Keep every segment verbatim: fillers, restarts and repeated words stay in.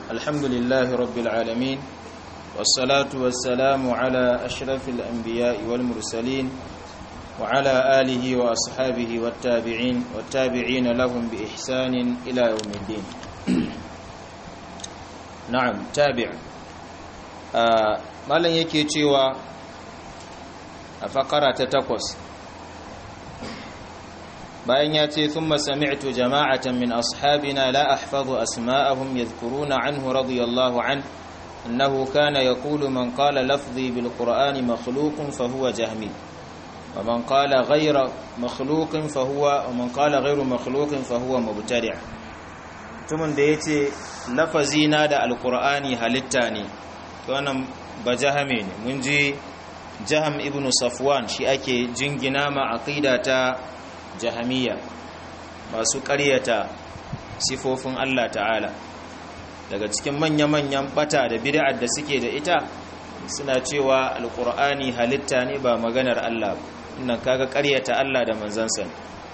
الحمد لله رب العالمين والصلاة والسلام على أشرف الأنبياء والمرسلين وعلى آله وأصحابه والتابعين والتابعين لهم بإحسان إلى يوم الدين. نعم تابع ما لن يكي تيوى فقرة تتقص bayan ya ce thumma sami'tu jama'atan min ashabina la ahfazu asma'ahum yadhkuruna anhu radiyallahu an annahu kana yaqulu man qala lafzi bil qur'ani makhluqun fa huwa jahmi wa man qala ghayra makhluqin fa huwa wa man qala ghayru makhluqin fa huwa mubtadi'. tumun da yace lafazina da alqur'ani halitta ne to wannan ba jahame ne. mun ji jaham ibn safwan shi ake jingina ma aqida ta jahamiya masu ƙaryata sifofin Allah ta'ala. Daga cikin manya-manyan bata da bid'ar da suke da ita suna cewa alqur'ani halitta ne ba maganar Allah ba. Wannan kaga ƙaryata Allah da manzansa.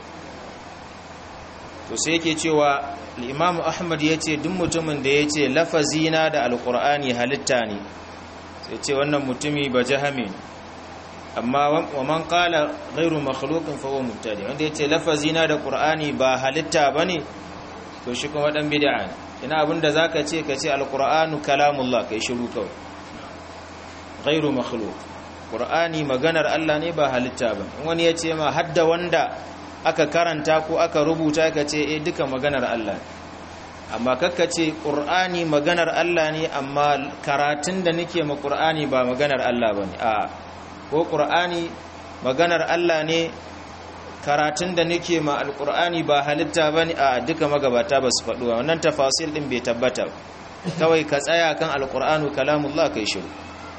To sai yake cewa al-Imam Ahmad yace duk mutumin da yace lafazina da alqur'ani halitta ne sai ce wannan mutumi ba jahami ne. amma wa man qala ghayru makhluqin fa huwa mubtadi, wanda yace lafazina da qur'ani ba halitta bane to shi kuma dan bid'a ne. ina abinda zaka ce kace alqur'anu kalamullah kai shiru kawai. ghayru makhluq qur'ani maganar Allah ne ba halitta ba. in wani yace ma hadda wanda aka karanta ko aka rubuta kace eh duka maganar Allah ne, amma kakkace qur'ani maganar Allah ne amma karatun da nake ma qur'ani ba maganar Allah bane. a ko ƙur'ani maganar Allah ne karatun da nake ma alƙur'ani ba halitta ba ne. a duka magabata ba su faɗuwa wannan tafasil ɗin bai tabbata. kawai ka tsaya kan alƙur'anu kalamullah kai shiru.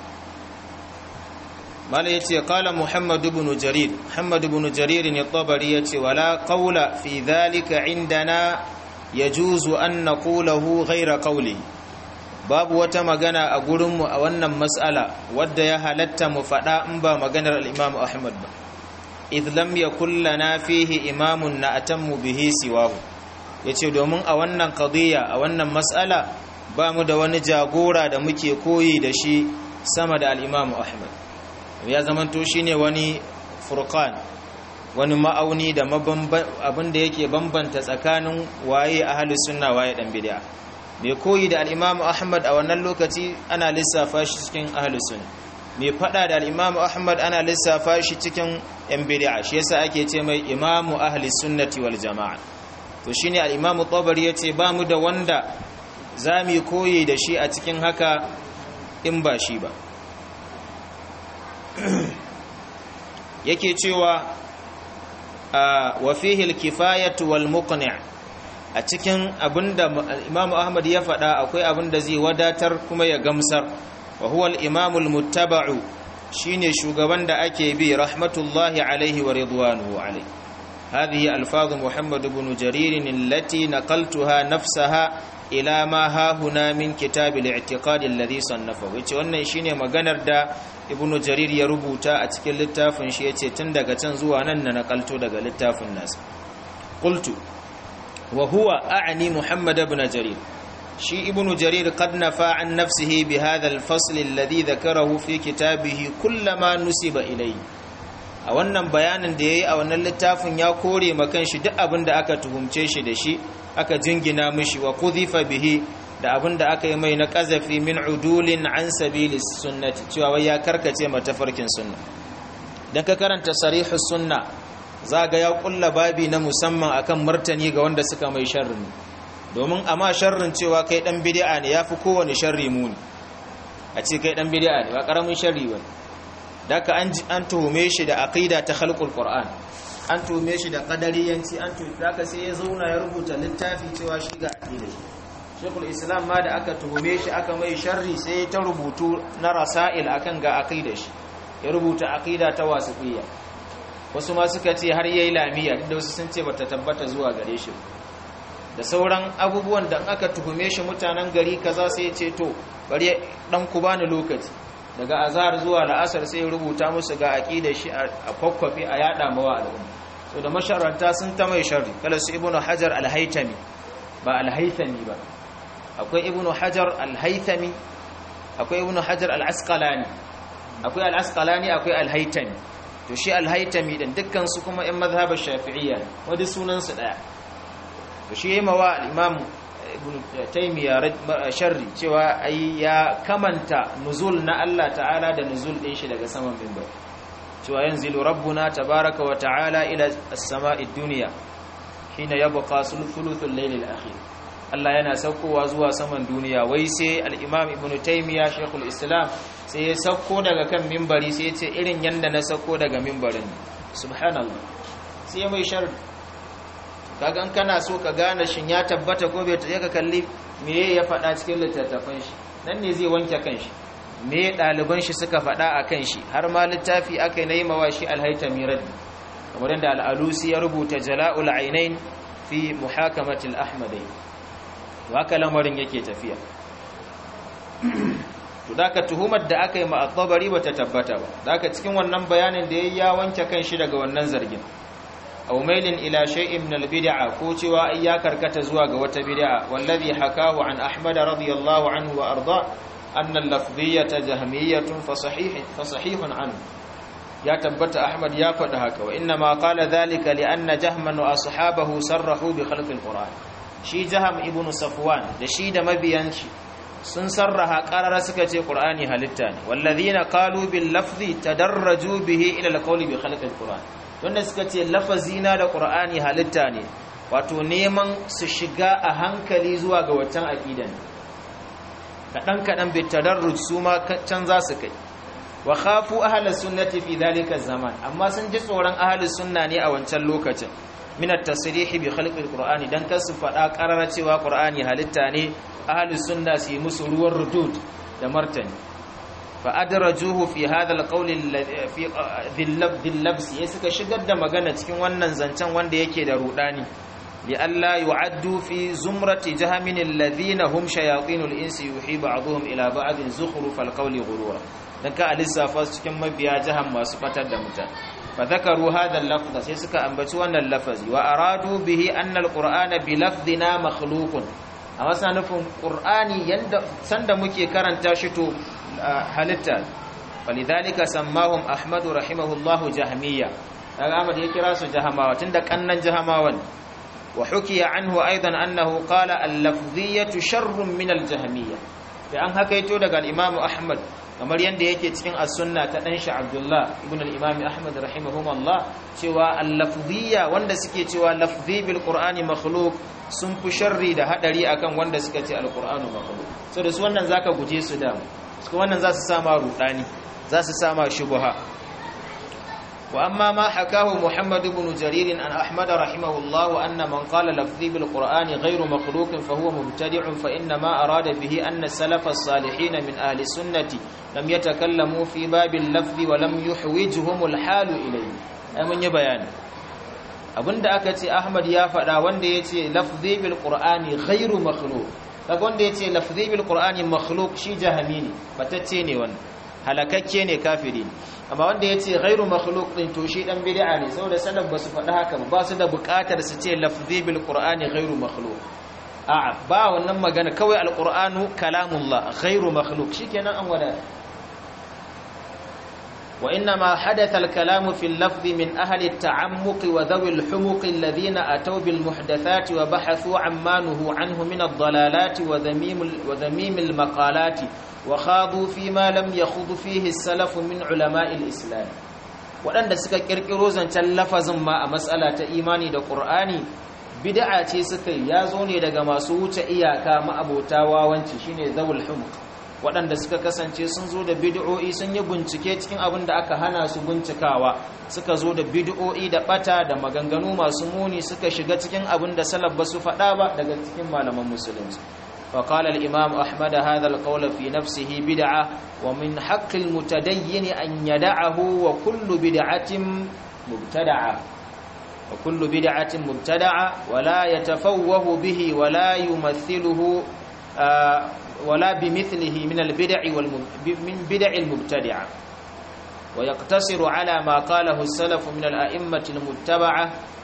mala yace qala muhammad ibn jarir muhammad ibn jarir ne tabari yace wala qawla fi dhalika indana yajuzu an naqulahu ghayra qawlihi. babu wata magana a gurinmu a wannan mas'ala wadda ya halatta mu faɗa in ba maganar al-Imam Ahmad ba. idh lam yakul lana fihi imamun na'tammu bihi siwahu. yace domin a wannan qadiyya a wannan mas'ala ba mu da wani jagora da muke koyi da shi sama da al-Imam Ahmad. ya zamanto shine wani furqan, wani ma'auni da abin da yake bambanta tsakanin waye ahlus sunna waye dan bid'a. mai koyi da al'imamu Ahmad a wannan lokaci ana lissafa shi cikin ahlus sunna, mai fada da al'imamu Ahmad ana lissafa shi cikin yan bid'a. shi yasa ake ce mai imamu ahlus sunnati wal jama'a. to shine al-imamu Tabari yace ba mu da wanda zamu koyi da shi a cikin haka in ba shi ba. yake cewa wa fihi al-kifayatu wal muqni', a cikin abinda Imam Ahmad ya faɗa akwai abinda zai wadatar kuma ya gamsar. wa huwa al-imam al-muttaba'u, shine shugaban da ake bi rahmatullahi alaihi wa ridwanuhu alaihi. hadhihi alfaz Muhammad ibn Jarir allati naqaltuha nafsaha ila ma ha huna min kitab al-i'tiqad alladhi sannafahu. yace wannan shine maganar da Ibn Jarir ya rubuta a cikin littafin shi, yace tun daga can zuwa nan na nakalto daga littafin nasa. qultu وهو أعني محمد بن جرير. شي ابن جرير قد نفى عن نفسه بهذا الفصل الذي ذكره في كتابه كل ما نسب إليه. a wannan bayanin da yayi a wannan littafin ya kore makan shi duk abin da aka tuhumce shi da shi aka jingina mishi, wa qudhifa bihi, da abin da aka yi mai na qazafi min udulin an sabilis sunnati, cewa wai ya karkace matafarkin sunna. dan ka karanta sarihus sunna za ga ya kulla babi na musamman akan martani ga wanda suka mai sharrin, domin amma sharrin cewa kai dan bid'a ne yafi kowane sharri muni. a ce kai dan bid'a ne ba karamin sharri ba. daka an an tuhume shi da aqida ta khalqul qur'an, an tuhume shi da qadariyanci, an tuhume daka sai ya zauna ya rubuta littafi cewa shi ga aqida shi. Sheikhul Islam ma da aka tuhume shi aka mai sharri sai ta rubutu na rasail akan ga aqida shi, ya rubuta aqida ta wasiqiyya. wasu ma suka ce har yayi lamiya, duk da wasu sun ce bata tabbata zuwa gare shi. da sauran abubuwan da aka tuhume shi mutanen gari kaza sai ya ce to bari dan ku bani lokaci, daga azhar zuwa la'asar sai ya rubuta musu ga aqidar shi a kwakwafi a yada mawa al'umma. so da masharanta sun ta mai sharri, kala su ibnu hajar al-haytami ba al-haythami ba, akwai ibn hajar al-haythami akwai ibn hajar al-asqalani akwai al-asqalani akwai al-haythami to shi al-haythami din dukkan su kuma ɗan mazhabar shafi'iyya wanda sunan su daya to shi yayi mawa al-imam ibn taymiya sharri cewa ai ya kamanta nuzul na Allah ta'ala da nuzul din shi daga saman minbar cewa yanzilu rabbuna tabaaraka wa ta'ala ila as-sama'i ad-dunya hina yabqa thuluthul layl al-akhir Allah yana saukowa zuwa saman duniya wai sai al-imam ibn taymiya shaykhul islam sai ya sauko daga kan minbari sai ya ce irin yanda na sauko daga minbarin subhanallah sai mai sharri kaga an kana so ka gane shin ya tabbata ko bai tabbata ka kalli me ya faɗa cikin littattafan shi nan ne zai wanke kanshi me ɗaliban shi suka faɗa a kan shi har ma littafi aka yi mawa shi al-haytami raddi kamar da al-alusi ya rubuta jala'ul ainain fi muhakamati al-ahmadai haka lamarin yake tafiya to daka tuhumar da aka yi ma at-tabari bata tabbata ba daka cikin wannan bayanin da yayi ya wanke kanshi daga wannan zargin aw mailin ila shay'in min al-bid'a ko cewa ai ya karkata zuwa ga wata bid'a wallazi hakahu an ahmad radiyallahu anhu wa arda anna al-lafdhiyyah jahmiyyatun fa sahih fa sahihun anhu ya tabbata ahmad ya faɗa haka wa inna ma qala dhalika li anna jahman wa ashabahu sarrahu bi khalqi al-quran shi jaham ibn safwan da shi da mabiyan shi sun sarraha qarara suka ce qur'ani halitta ne wallazina qalu bil lafzi tadarraju bihi ila al-qawli bi khalqi al-quran wanda suka ce lafazina da qur'ani halitta ne wato neman su shiga a hankali zuwa ga waccan aqidan kadan kadan bi tadarruj su ma can za su kai wa khafu ahlus sunnati fi dhalika zaman amma sun ji tsoron ahlus sunna ne a wancan lokacin min at-tasrih bi khalqi al-qur'ani dan kar su fada qarara cewa qur'ani halitta ne ahlus sunna su yi musu ruwan rudud da martani fa adrajuhu fi hadha al-qawl fi dhil-labs ya suka shigar da magana cikin wannan zancen wanda yake da rudani li alla yu'addu fi zumrati jahamin alladhina hum shayatin al-insi yuhi ba'dhum ila ba'd zukhruf al-qawli ghurura dan ka alisafa cikin mabiya jaham masu batar da mutane فذكروا هذا اللفظ sai suka ambaci wannan lafazi wa aradu bihi anna alqur'ana bi lafdina makhluqun amma sana nufin qur'ani yanda sanda muke karanta shi to halitta falidhalika sammahum ahmad rahimahullahu jahmiyya daga ahmad ya kira su jahamawa tunda kannan jahamawan wa hukiya anhu aidan annahu qala al-lafdhiyyah sharrun min al-jahmiyya da an hakaito daga al-imam ahmad kamar yadda yake cikin as-sunna ta dan shi Abdullah ibn al-Imam Ahmad rahimahumullah cewa al-lafziyya wanda suke cewa lafzi bil Qur'ani makhluq sun fi sharri da hadari akan wanda suka ce al-Qur'anu makhluq so da su wannan zaka guje su da su wannan za su sama rudani za su sama shubha wa amma ma hakahu Muhammad ibn Jarir an Ahmad rahimahullah anna man qala lafzi bil Qur'ani ghayru makhluq fa huwa mubtadi'un fa inna ma arada bihi anna as-salaf as-salihin min ahli sunnati lam yatakallamu fi babil lafzi wa lam yuhwijhum al-halu ilayhi ai mun yi bayani abinda aka ce Ahmad ya faɗa wanda yace lafzi bil Qur'ani ghayru makhluq kaga wanda yace lafzi bil Qur'ani makhluq shi jahami ne batacce ne wannan halakakke ne kafiri ne amma wanda yace ghayru makhluq din to shi dan bid'a ne saboda salaf basu faɗa haka ba su da buƙatar su ce lafzi bil Qur'ani ghayru makhluq a'a ba wannan magana kawai al-Qur'anu kalamullah ghayru makhluq shikenan an wada وإنما حدث الكلام في اللفظ من أهل التعمق وذوي الحمق الذين أتوا بالمحدثات وبحثوا عما نهوا عنه من الضلالات وذميم, وذميم المقالات وخاضوا فيما لم يخوض فيه السلف من علماء الإسلام waɗanda suka ƙirƙiro zancen lafazin ma a matsala ta imani da ƙur'ani bid'a ce suka ya zo ne daga masu wuce iyaka ma'abota wawanci shine zawul humq waɗanda suka kasance sun zo da bid'o'i sun yi bincike cikin abin da aka hana su bincikawa suka zo da bid'o'i da bata da maganganu masu muni suka shiga cikin abin da salaf ba su faɗa ba daga cikin malaman musulunci فقال الإمام أحمد هذا القول في نفسه بدعة ومن حق المتدين أن يدعه وكل بدعة مبتدعة وكل بدعة مبتدعة ولا يتفوه به ولا يمثله آه ولا بمثله من البدع من بدع المبتدعة ويقتصر على ما قاله السلف من الأئمة المتبعة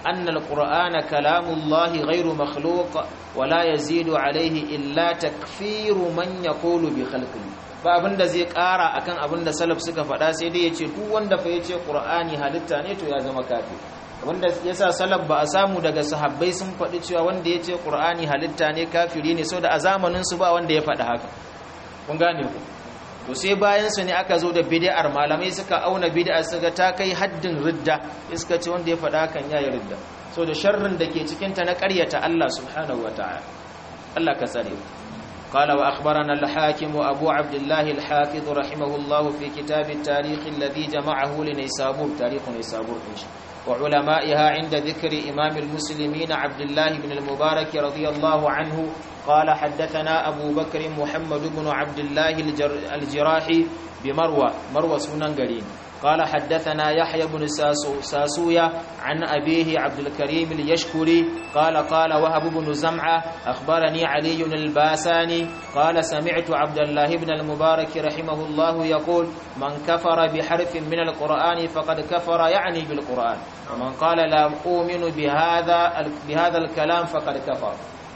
anna al-qur'ana kalamullahi ghayru makhluq wa la yazidu alayhi illa takfiru man yaqulu bi khalqihi ba abinda zai kara akan abinda salaf suka faɗa sai dai yace duk wanda fa yace qur'ani halitta ne to ya zama kafir wanda yasa salaf ba a samu daga sahabbai sun faɗi cewa wanda yace qur'ani halitta ne kafiri ne saboda a zamanin su ba wanda ya faɗi haka kun gane ku to sai bayan su ne aka zo da bid'ar malamai suka auna bid'a suka ta kai haddin ridda iska ce wanda ya faɗa hakan yayi ridda so da sharrin da ke cikin ta na ƙaryata Allah subhanahu wataala Allah ka tsare قال وأخبرنا الحاكم أبو عبد الله الحافظ رحمه الله في كتاب التاريخ الذي جمعه لنيسابور تاريخ نيسابور وعلمائها عند ذكر إمام المسلمين عبد الله بن المبارك رضي الله عنه قال حدثنا أبو بكر محمد بن عبد الله الجراحي بمروى مروى سنن قرين قال حدثنا يحيى بن ساسو ساسويا عن أبيه عبد الكريم اليشكري قال قال وهب بن زمعة أخبرني علي الباساني قال سمعت عبد الله بن المبارك رحمه الله يقول من كفر بحرف من القرآن فقد كفر يعني بالقرآن ومن قال لا أؤمن بهذا بهذا الكلام فقد كفر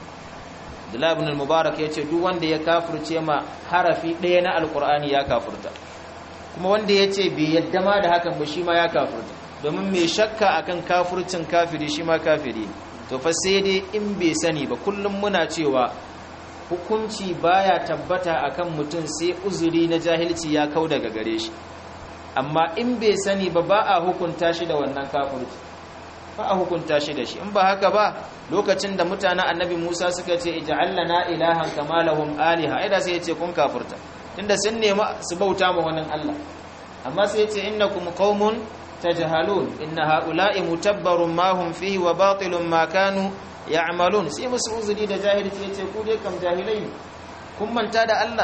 عبد الله بن المبارك يقول wanda ya kafirce ma harafi ɗaya na alqur'ani ya kafirta kuma wanda yace bai yadda ma da hakan ba shi ma ya kafirta domin mai shakka akan kafircin kafiri shi ma kafiri to fa sai dai in bai sani ba kullum muna cewa hukunci baya tabbata akan mutum sai uzuri na jahilci ya kau daga gare shi amma in bai sani ba ba a hukunta shi da wannan kafirci ba a hukunta shi da shi in ba haka ba lokacin da mutanen annabi Musa suka ce ij'al lana ilahan kama lahum aliha ai da sai ya ce kun kafirta tunda sun nemi su bauta ma wannan Allah amma sai ya ce innakum qaumun tajhalun inna haula'i mutabbarun ma hum fihi wa batilun ma kanu ya'malun sai musu uzuri da jahilci ya ce ku dai kam jahilai kun manta da Allah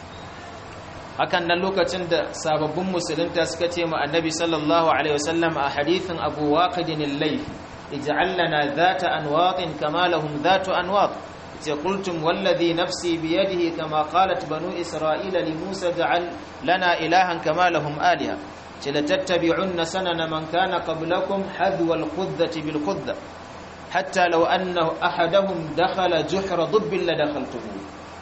hakan nan lokacin da sababbin musulunta suka ce ma annabi sallallahu alaihi wasallam a hadithin abu waqidin al-layth ij'al lana dhata anwatin kama lahum dhatu anwat ce qultum walladhi nafsi bi yadihi kama qalat banu isra'ila li musa ja'al lana ilahan kama lahum aliha ce la tattabi'unna sanana man kana qablakum hadwa al-quddati bil qudda hatta law anna ahadahum dakhala juhra dubbin la dakhaltumuhu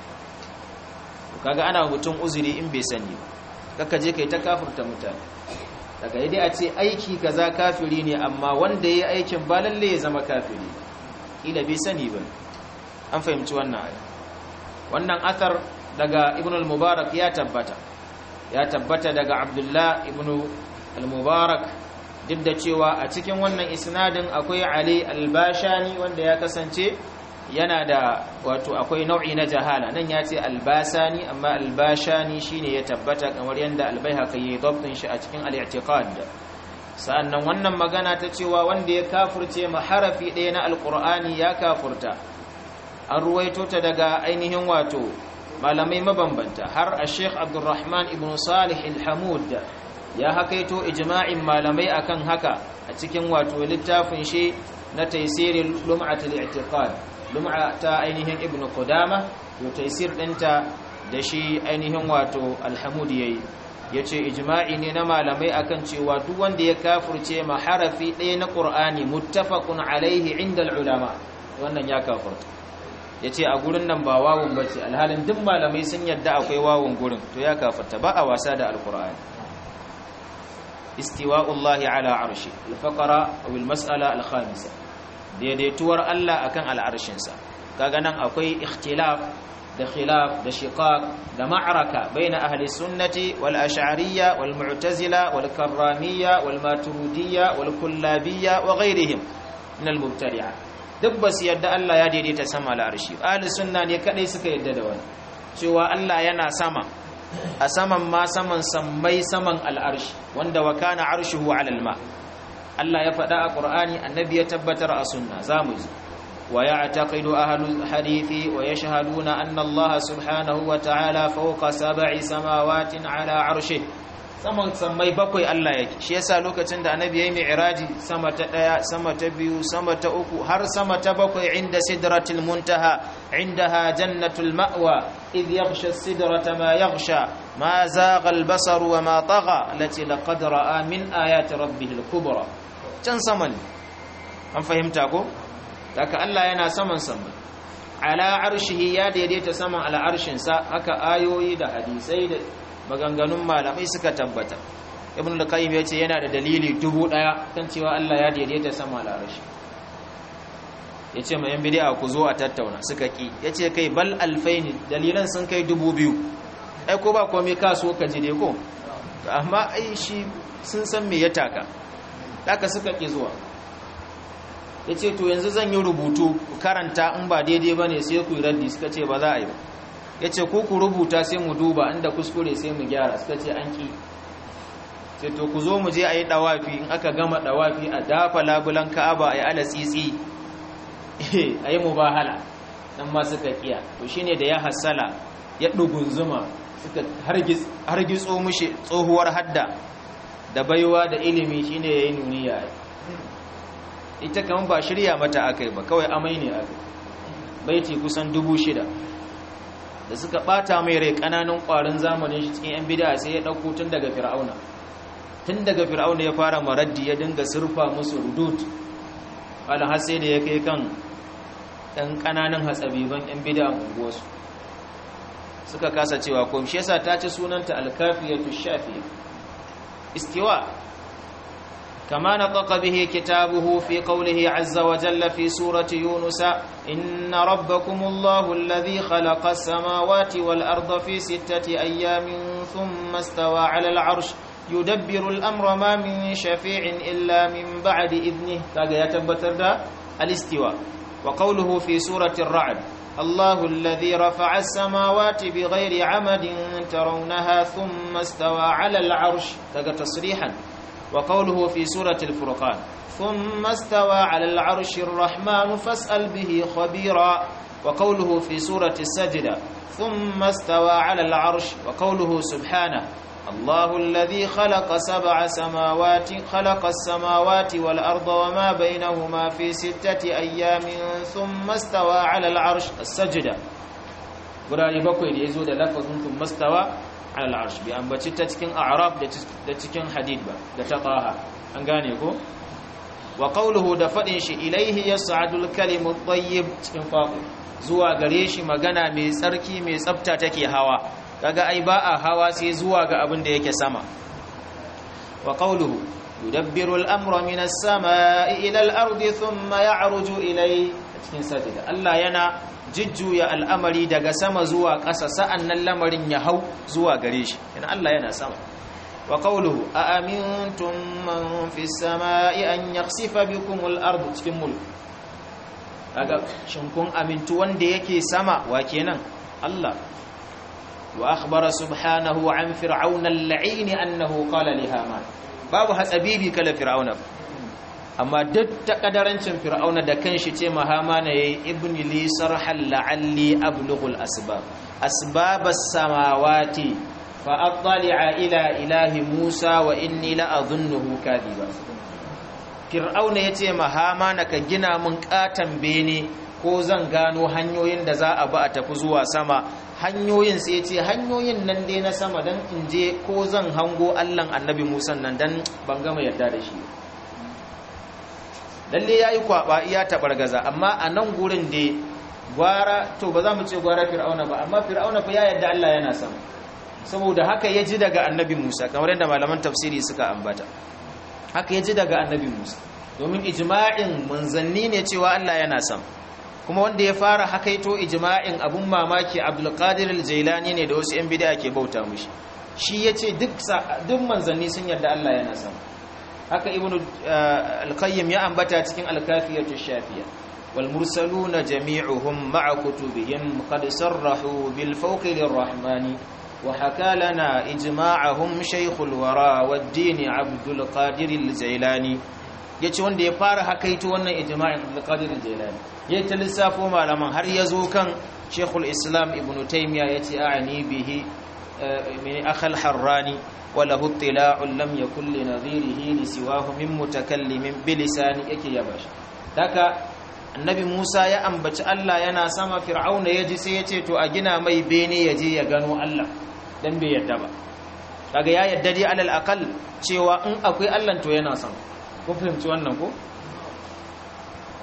kaga ana mutum uzuri in bai sani kaka je kai ta kafirta mutane daga yadda a ce aiki kaza kafiri ne amma wanda yayi aikin ba lalle ya zama kafiri ila bai sani ba an fahimci wannan aya wannan athar daga ibn al-mubarak ya tabbata ya tabbata daga abdullah ibn al-mubarak duk da cewa a cikin wannan isnadin akwai ali al-bashani wanda ya kasance yana da wato akwai nau'i na jahala nan ya ce albasani amma albashani shine ya tabbata kamar yanda albayhaqi ya dabtin shi a cikin al-i'tiqad sa'annan wannan magana ta cewa wanda ya kafirce maharafi ɗaya na alqur'ani ya kafurta an ruwaito ta daga ainihin wato malamai mabambanta har al-sheikh abdurrahman ibn salih al-hamud ya hakaito ijma'in malamai akan haka a cikin wato littafin shi na taysirul lum'atul i'tiqad lum'a ta ainihin ibn qudama to taysir dinta da shi ainihin wato alhamud yayi yace ijma'i ne na malamai akan cewa duk wanda ya kafirce ma harafi ɗaya na qur'ani muttafaqun alaihi inda ulama wannan ya kafirta yace a gurin nan ba wawun bace alhalin duk malamai sun yadda akwai wawun gurin to ya kafirta ba a wasa da alqur'ani istiwa'ullahi ala arshi al-faqra aw al-mas'ala al-khamisa daidaituwar Allah akan al'arshinsa kaga nan akwai ikhtilaf da khilaf da shiqaq da ma'araka baina ahli sunnati wal ash'ariyya wal mu'tazila wal karramiyya wal maturidiyya wal kullabiyya wa ghayrihim min al mubtadi'a duk basu yadda Allah ya daidaita sama al'arshi ahli sunna ne kadai suka yadda da wannan cewa Allah yana sama a saman ma saman sammai saman al'arshi wanda wa kana arshuhu 'ala al-ma' Allah ya faɗa a ƙur'ani annabi ya tabbatar a sunna za mu ji wa ya'taqidu ahlul hadithi wa yashhaduna anna Allah subhanahu wa ta'ala fawqa sab'i samawatin 'ala 'arshi saman sammai bakwai Allah yake shi yasa lokacin da annabi yayi mi'raji sama ta daya sama ta biyu sama ta uku har sama ta bakwai inda sidratil muntaha indaha jannatul ma'wa idh yaghsha as-sidrata ma yaghsha ma zagha al-basar wa ma tagha allati laqad ra'a min ayati rabbih al-kubra can sama ne an fahimta ko haka Allah yana saman sama ala arshihi ya daidaita saman al'arshin sa haka ayoyi da hadisai da maganganun malamai suka tabbata ibn al-qayyim yace yana da dalili dubu daya kan cewa Allah ya daidaita saman al'arshi yace mai yan bid'a ku zo a tattauna suka ki yace kai bal alfaini dalilan sun kai dubu biyu ai ko ba komai ka so ka ji dai ko amma ai shi sun san me ya taka haka suka ki zuwa yace to yanzu zan yi rubutu ku karanta in ba daidai bane sai ku yi raddi suka ce ba za a yi ba yace ku ku rubuta sai mu duba inda kuskure sai mu gyara suka ce an ki sai to ku zo mu je ayi dawafi in aka gama dawafi a dafa labulan Ka'aba ayi ala tsitsi eh ayi mubahala dan ma suka kiya to shine da ya hasala ya dugunzuma suka hargitso hargitso mushi tsohuwar hadda da baiwa da ilimi shine yayi nuniya ita kan ba shirya mata akai ba kawai amai ne akai baiti kusan dubu shida da suka bata mai rai kananan kwarin zamanin shi cikin yan bid'a sai ya dauko tun daga fir'auna tun daga fir'auna ya fara maraddi ya dinga surfa musu rudud wala har sai da ya kai kan dan kananan hatsabiban yan bid'a unguwarsu suka kasa cewa ko shi yasa ta ci sunanta al-kafiyatu shafiya istiwa كما نطق به كتابه في قوله عز وجل في سورة يونس إن ربكم الله الذي خلق السماوات والأرض في ستة أيام ثم استوى على العرش يدبر الأمر ما من شفيع إلا من بعد إذنه كاغا يتبتر دا الاستواء وقوله في سورة الرعد الله الذي رفع السماوات بغير عمد ترونها ثم استوى على العرش كاغا تصريحا وقوله في سورة الفرقان ثم استوى على العرش الرحمن فاسأل به خبيرا وقوله في سورة السجدة ثم استوى على العرش وقوله سبحانه الله الذي خلق سبع سماوات خلق السماوات والأرض وما بينهما في ستة أيام ثم استوى على العرش السجدة قرآن بكوي يزود لفظ ثم استوى على العرش بأن بتشتا cikin a'raf da cikin hadid ba da ta taha an gane ko wa qawluhu da fadin shi ilaihi yas'adul kalimut tayyib cikin faqu zuwa gare shi magana mai tsarki mai tsafta take hawa kaga ai ba a hawa sai zuwa ga abin da yake sama wa qawluhu yudabbiru al-amra minas samaa'i ila al-ardi thumma ya'ruju ilayhi cikin sajda Allah yana jujjuya al'amari daga sama zuwa ƙasa sa'an nan lamarin ya hau zuwa gare shi yana Allah yana sama wa qawluhu a amintum man fis samaa'i an yakhsifa bikum al-ardu cikin mulk kaga shin kun amintu wanda yake sama wa kenan Allah wa akhbara subhanahu an fir'auna al-la'in annahu qala li haman babu hatsabibi kala fir'auna amma duk ta kadarancin fir'auna da kanshi ce mahamana yayi ibni li sarhal la'alli ablughul asbab asbabas samawati fa attali'a ila ilahi musa wa inni la adhunnuhu kadiba fir'auna yace mahamana ka gina mun katan bene ko zan gano hanyoyin da za a ba a tafi zuwa sama hanyoyin sai yace hanyoyin nan dai na sama dan inje ko zan hango Allahn annabi Musa nan dan ban gama yarda da shi lalle yayi kwaba iya tabargaza amma a nan gurin da gwara to ba za mu ce gwara fir'auna ba amma fir'auna fa ya yarda Allah yana sama saboda haka ya ji daga annabi Musa kamar yadda malaman tafsiri suka ambata haka ya ji daga annabi Musa domin ijma'in manzanni ne cewa Allah yana sama kuma wanda ya fara hakaito ijma'in abun mamaki Abdul Qadir al-Jailani ne da wasu yan bid'a ke bauta mushi shi yace duk duk manzanni sun yarda Allah yana sama haka ibnu al-qayyim ya ambata cikin al-kafiyatu shafiya wal mursaluna jami'uhum ma'a kutubihim qad sarrahu bil fawqi lir-rahmani wa haka lana ijma'ahum shaykhul wara wad-din Abdul Qadir al-Jailani yace wanda ya fara hakaito wannan ijma'in Abdul Qadir al-Jailani yayin ta lissafo malaman har yazo kan shaykhul islam ibnu taymiya yace a'ni bihi min akhal harrani وله اطلاع لم يكن لنظيره لسواه من متكلم بلسان yake yaba shi daga annabi Musa ya ambaci Allah yana sama fir'auna yaji sai yace to a gina mai bene yaje ya gano Allah dan bai yadda ba kaga ya yadda dai alal aqal cewa in akwai Allah to yana sama ko fahimci wannan ko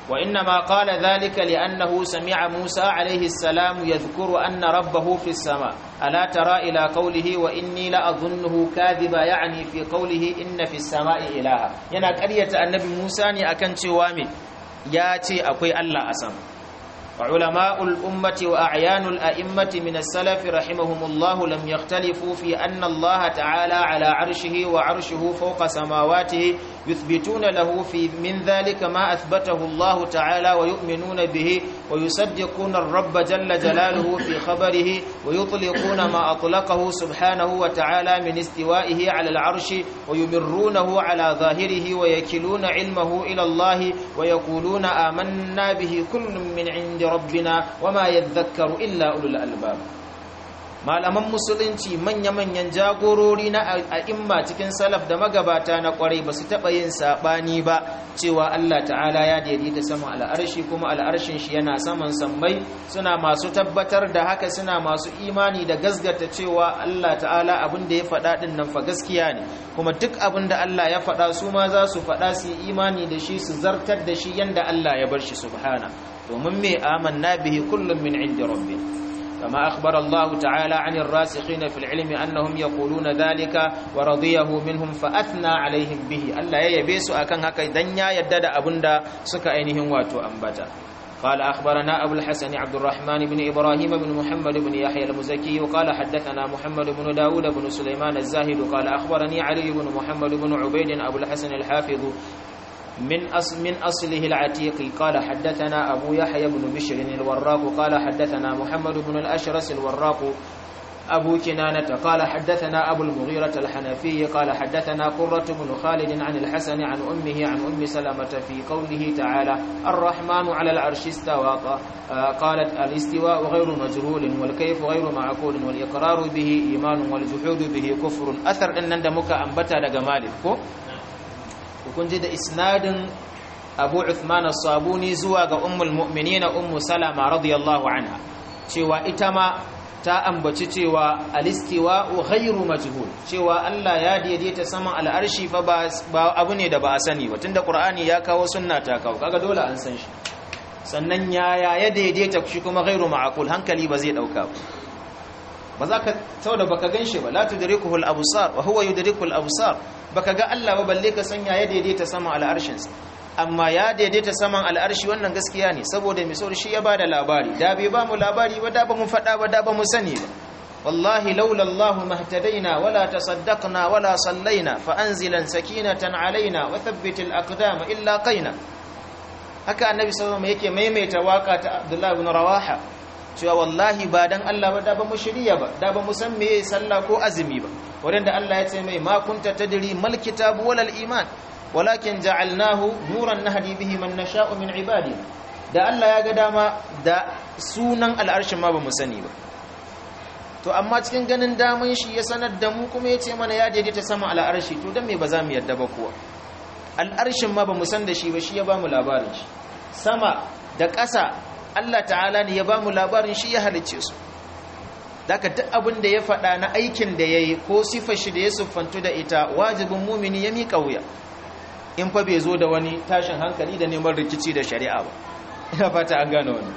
wa inna ma qala dhalika li'annahu sami'a Musa alayhi salam yadhkuru anna rabbahu fi as-sama ala tara ila qawlihi wa inni la adhunnuhu kadhiba ya'ni fi qawlihi inna fi as-sama'i ilaha yana ƙaryata annabi Musa ne akan cewa me ya ce akwai Allah a sama. وعلماء الأمة وأعيان الأئمة من السلف رحمهم الله لم يختلفوا في أن الله تعالى على عرشه وعرشه فوق سماواته يثبتون له في من ذلك ما أثبته الله تعالى ويؤمنون به ويصدقون الرب جل جلاله في خبره ويطلقون ما أطلقه سبحانه وتعالى من استوائه على العرش ويمرونه على ظاهره ويكلون علمه إلى الله ويقولون آمنا به كل من عند rabbina wama yadhakkaru illa ulul albab. Malaman musulunci manya-manyan jagorori na a'imma cikin salaf da magabata na kwarai ba su taɓa yin saɓani ba cewa Allah ta'ala ya daidaita sama al'arshi kuma al'arshin shi yana saman sammai, suna masu tabbatar da haka, suna masu imani da gasgata cewa Allah ta'ala abin da ya faɗa ɗin nan fa gaskiya ne, kuma duk abin da Allah ya faɗa su ma za su faɗa su yi imani da shi, su zartar da shi yanda Allah ya bar shi subhana. domin me amanna bihi kullum min indi rabbi kama akhbara Allah ta'ala 'anil rasikhina fil ilmi annahum yaquluna dhalika wa radiyahu minhum fa athna 'alayhim bihi. Allah ya yabe su akan haka dan ya yadda da abinda suka ainihin wato ambata. قال أخبرنا أبو الحسن عبد الرحمن بن إبراهيم بن محمد بن يحيى المزكي قال حدثنا محمد بن داود بن سليمان الزاهد قال أخبرني علي بن محمد بن عبيد أبو الحسن الحافظ من أصل من أصله العتيق قال حدثنا أبو يحيى بن بشر الوراق قال حدثنا محمد بن الأشرس الوراق أبو كنانة قال حدثنا أبو المغيرة الحنفي قال حدثنا قرة بن خالد عن الحسن عن أمه عن أم سلمة في قوله تعالى الرحمن على العرش استوى قالت الاستواء غير مجهول والكيف غير معقول والإقرار به إيمان والجحود به كفر أثر أن ندمك أنبتا لجمالك kun ji da isnadin Abu Uthman as-Sabuni zuwa ga ummul mu'minin ummu Salama radiyallahu anha cewa ita ma ta ambaci cewa al-istiwa'u ghayru majhul, cewa Allah ya daidaita saman al'arshi fa ba abu ne da ba a sani ba, tunda Qur'ani ya kawo sunna ta kawo kaga dole an san shi. Sannan yaya ya daidaita shi kuma ghayru ma'qul, hankali ba zai dauka ba. ba za ka saboda baka ganshi ba, la tudrikuhu al-absar wa huwa yudriku al-absar, baka ga Allah ba balle ka sanya ya daidaita saman al'arshin sa. Amma ya daidaita saman al'arshi wannan gaskiya ne, saboda mai sauri shi ya bada labari, da bai ba mu labari ba da ba mu fada ba da ba mu sani ba. wallahi laula Allah mahtadaina wala tasaddaqna wala sallaina fa anzilan sakinatan alaina wa thabbitil aqdama illa qaina. Haka annabi sallallahu alaihi wasallam yake maimaita waka ta Abdullah ibn Rawaha cewa wallahi ba dan Allah ba da ba mu shiriya ba, da ba mu san meye sallah ko azumi ba, wanda Allah ya ce mai ma kunta tadri mal kitabu wal iman walakin ja'alnahu nuran nahdi bihi man nasha'u min ibadina. Da Allah ya ga dama da sunan al'arshin ma ba mu sani ba, to amma cikin ganin daman shi ya sanar da mu kuma ya ce mana ya daidaita sama al'arshi, to dan me ba za mu yadda ba kuwa? Al'arshin ma ba mu san da shi ba, shi ya ba mu labarin shi. Sama da ƙasa Allah ta'ala ne ya ba mu labarin shi, ya halicce su. Daga duk abin da ya faɗa na aikin da ya yi ko sifar shi da ya siffantu da ita, wajibin mumini ya miƙa wuya, in fa bai zo da wani tashin hankali da neman rikici da shari'a ba. Ina fata an gane wannan.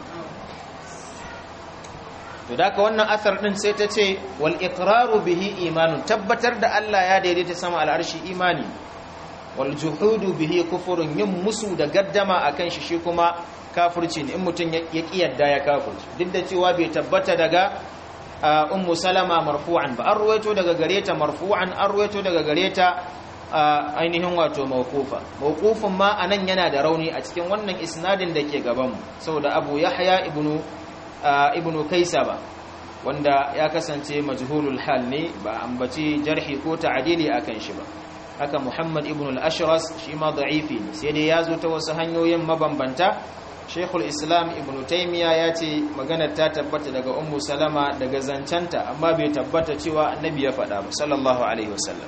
To daga wannan asar din sai ta ce wal iqraru bihi imanun, tabbatar da Allah ya daidaita sama al'arshi imani, wal juhudu bihi kufurun, yin musu da gaddama akan shi shi kuma kafirci ne, in mutum ya ki yadda ya kafirci. Duk da cewa bai tabbata daga ummu salama marfu'an ba, an ruwaito daga gareta marfu'an, an ruwaito daga gareta ainihin wato mawqufa. Mawqufin ma anan yana da rauni a cikin wannan isnadin da ke gaban mu, saboda Abu Yahya ibnu ibnu Kaisaba wanda ya kasance majhulul hal ne, ba ambaci jarhi ko ta'dili akan shi ba. Haka Muhammad ibn al-Ashras shi ma da'ifi ne, sai dai ya zo ta wasu hanyoyin mabambanta. Sheikhul Islam Ibn Taymiyyah ya ce maganar ta tabbata daga Ummu Salama daga zancanta, amma bai tabbata cewa Annabi ya faɗa ba sallallahu alaihi wasallam.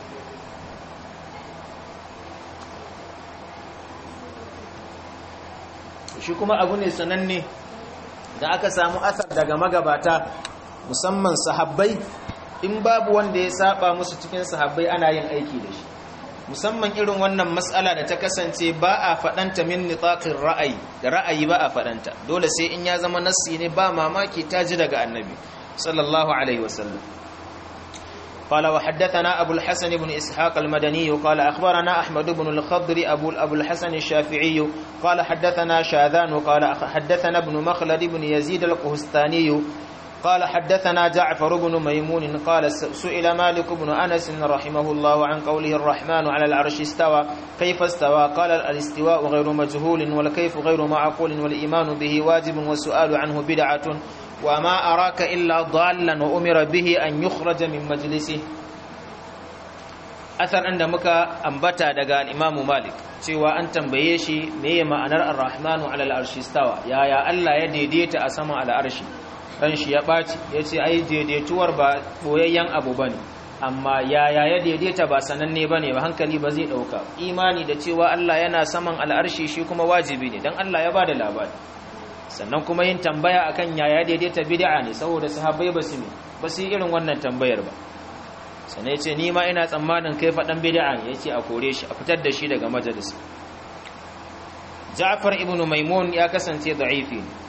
Shi kuma abu ne sananne da aka samu asar daga magabata, musamman sahabbai, in babu wanda ya saba musu cikin sahabbai ana yin aiki da shi. musamman irin wannan mas'ala da ta kasance ba a faɗanta min nitaqir ra'ayi da ra'ayi ba a faɗanta dole sai in ya zama nassi ne ba mamaki ta ji daga annabi sallallahu alaihi wasallam قال وحدثنا أبو الحسن بن إسحاق المدني قال أخبرنا أحمد بن الخضر أبو, أبو الحسن الشافعي قال حدثنا شاذان قال حدثنا ابن مخلد بن يزيد القهستاني قال حدثنا جعفر بن ميمون قال سئل مالك بن أنس رحمه الله عن قوله الرحمن على العرش استوى كيف استوى قال الاستواء غير مجهول والكيف غير معقول والإيمان به واجب والسؤال عنه بدعة وما أراك إلا ضالا وأمر به أن يخرج من مجلسه أثر عند مكة أنبتا دقى الإمام مالك سوى أن تنبيشي ميما أنر الرحمن على العرش استوى يا يا ألا يديديت أسمى على عرشي ranshi ya ɓaci ya ce ai daidaituwar ba ɓoyayyen abu ba ne amma yaya ya daidaita ba sananne ba ne ba hankali ba zai ɗauka imani da cewa Allah yana saman al'arshi shi kuma wajibi ne don Allah ya ba da labari sannan kuma yin tambaya akan yaya daidaita bid'a ne saboda sahabbai ba su ne ba su yi irin wannan tambayar ba sannan ya ce ni ma ina tsammanin kai faɗan bid'a ne ya ce a kore shi a fitar da shi daga majalisa Ja'far ibn Maimun ya kasance da'ifi ne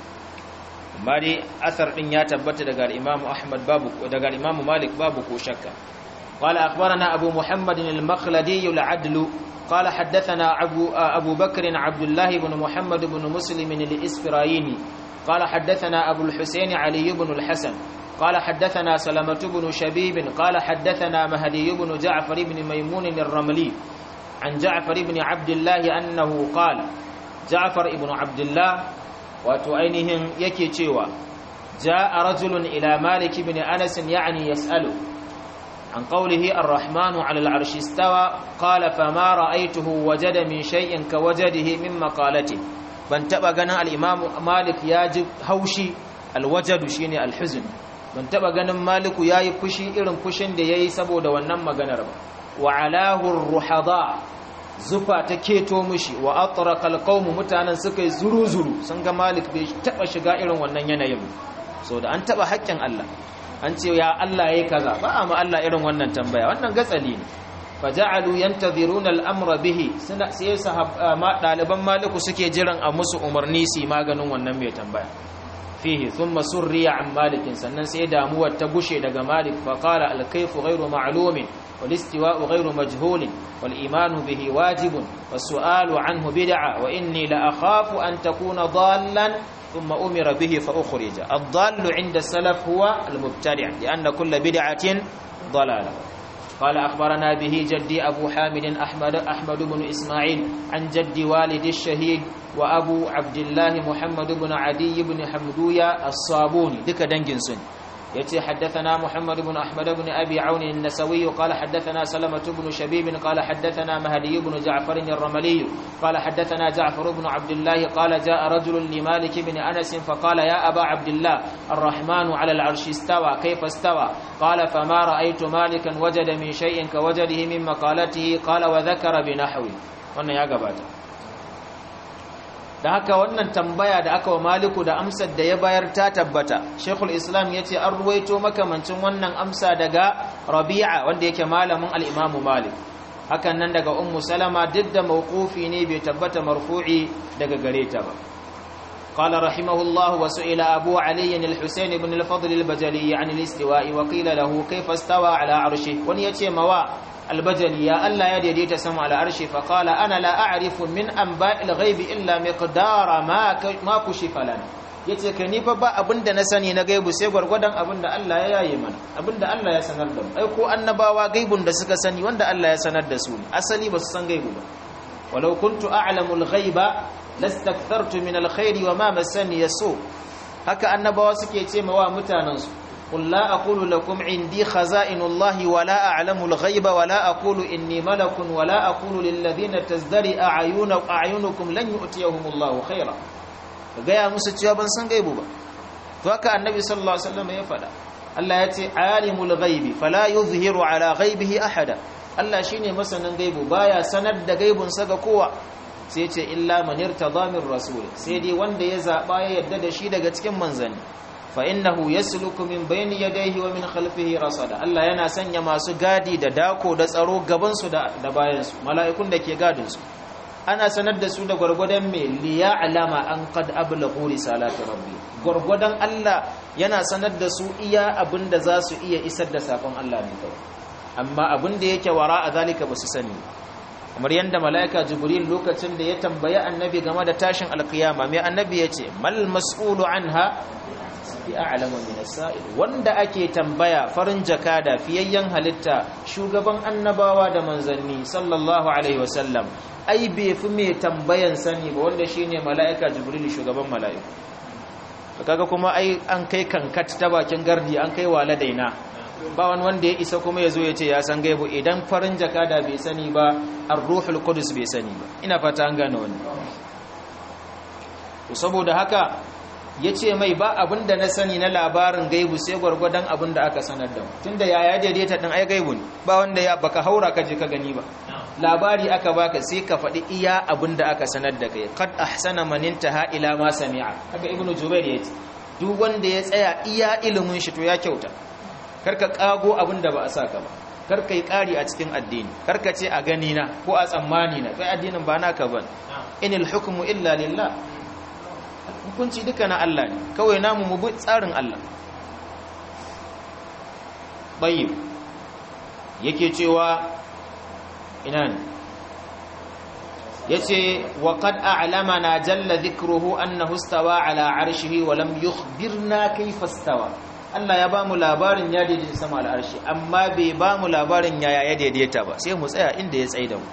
amma dai asar din ya tabbata daga Imam Ahmad babu daga Imam Malik babu ko shakka qala akhbarana Abu Muhammad al-Makhladi al-Adl qala haddathana Abu Abu Bakr Abdullah ibn Muhammad ibn Muslim al-Isfirayini qala haddathana Abu al-Husayn Ali ibn al-Hasan qala haddathana Salamah ibn Shabib qala haddathana Mahdi ibn Ja'far ibn Maymun al-Ramli an Ja'far ibn Abdullah annahu qala Ja'far ibn Abdullah wato ainihin yake cewa ja'a rajulun ila Malik ibn Anas yani yas'alu an qawlihi ar-rahmanu 'ala al-'arshi istawa qala fama ra'aytuhu wajada min shay'in ka wajadihi min maqalati ban taba ganin al-imam Malik ya ji haushi al-wajadu shine al-huzn ban taba ganin Maliku yayi fushi irin fushin da yayi saboda wannan maganar ba wa 'alahu ar-ruhada zufa ta keto mushi wa atraqal qaum mutanen suka yi zuru-zuru sun ga Malik bai taba shiga irin wannan yanayin so da an taba haƙƙin Allah an ce ya Allah yayi kaza ba amma Allah irin wannan tambaya wannan gatsali ne faja'alu yantaziruna al-amra bihi suna sai sahaba daliban Maliku suke jiran a musu umarni su maganin wannan mai tambaya fihi thumma surriya an Malik sannan sai damuwar ta gushe daga Malik fa qala al-kayfu ghayru ma'lumin والاستواء غير مجهول والإيمان به واجب والسؤال عنه بدعة وإني لأخاف أن تكون ضالا ثم أمر به فأخرج الضال عند السلف هو المبتدع لأن كل بدعة ضلالة قال أخبرنا به جدي أبو حامد أحمد, أحمد بن إسماعيل عن جد والد الشهيد وأبو عبد الله محمد بن عدي بن حمدوية الصابوني دك دنجنسون يتي حدثنا محمد بن أحمد بن أبي عون النسوي قال حدثنا سلمة بن شبيب قال حدثنا مهدي بن جعفر الرملي قال حدثنا جعفر بن عبد الله قال جاء رجل لمالك بن أنس فقال يا أبا عبد الله الرحمن على العرش استوى كيف استوى قال فما رأيت مالكا وجد من شيء كوجده من مقالته قال وذكر بنحوه وانا يا قباتا da haka wannan tambaya da aka wa Maliku da amsar da ya bayar ta tabbata Sheikhul Islam yace an ruwaito makamancin wannan amsa daga Rabi'a wanda yake malamin al-Imam Malik hakan nan daga Ummu Salama duk da mawqufi ne bai tabbata marfu'i daga gare ta ba قال رحمه الله وسئل أبو علي الحسين بن الفضل البجلي عن الاستواء وقيل له كيف استوى على عرشه ونيتي موا البجلي يا الله يدي تسمع على عرشه فقال أنا لا أعرف من أنباء الغيب إلا مقدار ما ما كشف لنا yace ka ni fa ba abinda na sani na gaibu sai gwargwadon abinda Allah ya yaye mana abinda Allah ya sanar da mu ai ko annabawa gaibun da suka sani wanda Allah ya sanar da su asali ba su san gaibu ba walau kuntu a'lamu al-ghaiba lastakthartu min al-khairi wa ma massani yasu haka annabawa suke ce mawa mutanansu qul la aqulu lakum indi khazainullahi wa la a'lamu al-ghaiba wa la aqulu inni malakun wa la aqulu lil ladhina tazdari a'yunukum a'yunukum lan yu'tiyahumullahu khaira gaya musu cewa ban san gaibu ba to haka annabi sallallahu alaihi wasallam ya faɗa Allah ya ce alimul ghaibi fala yuzhiru ala ghaibihi ahada Allah shine masanin gaibu baya sanar da gaibun sa ga kowa sai ce illa man irtada min rasul sai dai wanda ya zaba ya yadda da shi daga cikin manzanni fa innahu yasluku min bayni yadayhi wa min khalfihi rasada Allah yana sanya masu gadi da dako da tsaro gaban su da bayan su mala'ikun da ke gadin su ana sanar da su da gurgudan me liya'lama an qad ablaghu risalati rabbi gurgudan Allah yana sanar da su iya abinda za su iya isar da sakon Allah ne kawai amma abinda yake wara a zalika ba su sani kamar yadda mala'ika jibril lokacin da ya tambayi annabi game da tashin alkiyama mai annabi ya ce mal mas'ulu anha bi a'lamu min as-sa'il wanda ake tambaya farin jakada fiyayyen halitta shugaban annabawa da manzanni sallallahu alaihi wasallam ai bai fi mai tambayan sani ba wanda shine mala'ika jibril shugaban mala'iku kaga kuma ai an kai kankat ta bakin gardi an kai waladaina ba wani wanda ya isa kuma ya zo ya ce ya san gaibu idan farin jakada bai sani ba ar-ruhul qudus bai sani ba ina fata an gane wannan to saboda haka yace mai ba abinda na sani na labarin gaibu sai gurgurdan abinda aka sanar da mu tunda yaya daidaita din ai gaibu ne ba wanda ya baka haura ka je ka gani ba labari aka baka sai ka faɗi iya abinda aka sanar da kai qad ahsana man intaha ila ma sami'a haka ibnu jubair yace duk wanda ya tsaya iya ilimin shi to ya kyauta karka kago abin da ba a saka ba karka yi ƙari a cikin addini karka ce a gani na ko a tsammani na kai addinin ba naka ba inil hukmu illa lillah hukunci duka na Allah ne kawai namu mu bi tsarin Allah tayyib yake cewa ina ne yace wa qad a'lamana jalla dhikruhu annahu istawa ala arshihi wa lam yukhbirna kayfa istawa Allah ya ba mu labarin ya daidaita sama al'arshi amma bai ba mu labarin yaya ya daidaita ba sai mu tsaya inda ya tsaida mu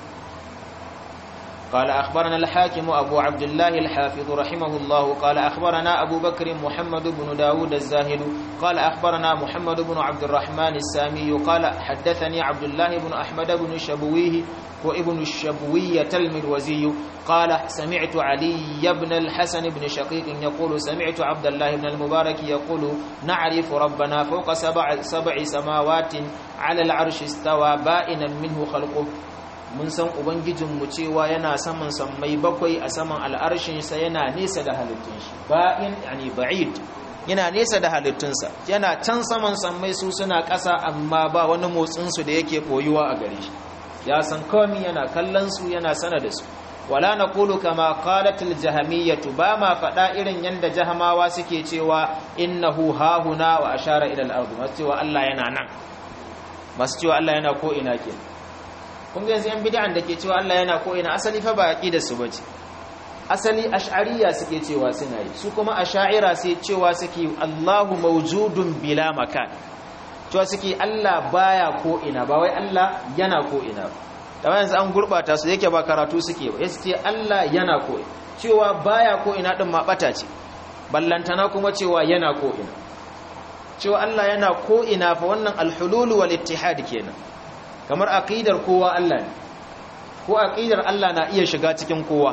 قال أخبرنا الحاكم أبو عبد الله الحافظ رحمه الله قال أخبرنا أبو بكر محمد بن داود الزاهد قال أخبرنا محمد بن عبد الرحمن السامي قال حدثني عبد الله بن أحمد بن شبويه وابن الشبوية المروزي قال سمعت علي بن الحسن بن شقيق يقول سمعت عبد الله بن المبارك يقول نعرف ربنا فوق سبع, سبع سماوات على العرش استوى بائنا منه خلقه mun san ubangijinmu cewa yana saman sammai bakwai a saman al'arshinsa yana nesa da halittun shi ba'in yani ba'id yana nesa da halittunsa yana can saman sammai su suna ƙasa amma ba wani motsinsu da yake koyuwa a gare shi ya san komai yana kallon su yana sana da su wala naqulu kama qalat al-jahmiyyah ba ma fada irin yanda jahmawa suke cewa innahu hahuna wa ashara ila al-ard masu cewa Allah yana nan masu cewa Allah yana ko ina ke kun ga yanzu yan bid'an da ke cewa Allah yana ko ina asali fa ba aqidar su bace asali ash'ariyya suke cewa suna yi su kuma ash'ira sai cewa suke Allahu mawjudun bila makan cewa suke Allah baya ko ina ba wai Allah yana ko ina ba da yanzu an gurbata su yake ba karatu suke ba yace Allah yana ko cewa baya ko ina din ma bata ce ballantana kuma cewa yana ko ina cewa Allah yana ko ina fa wannan al-hulul wal ittihad kenan kamar aqidar kowa Allah ne ko aqidar Allah na iya shiga cikin kowa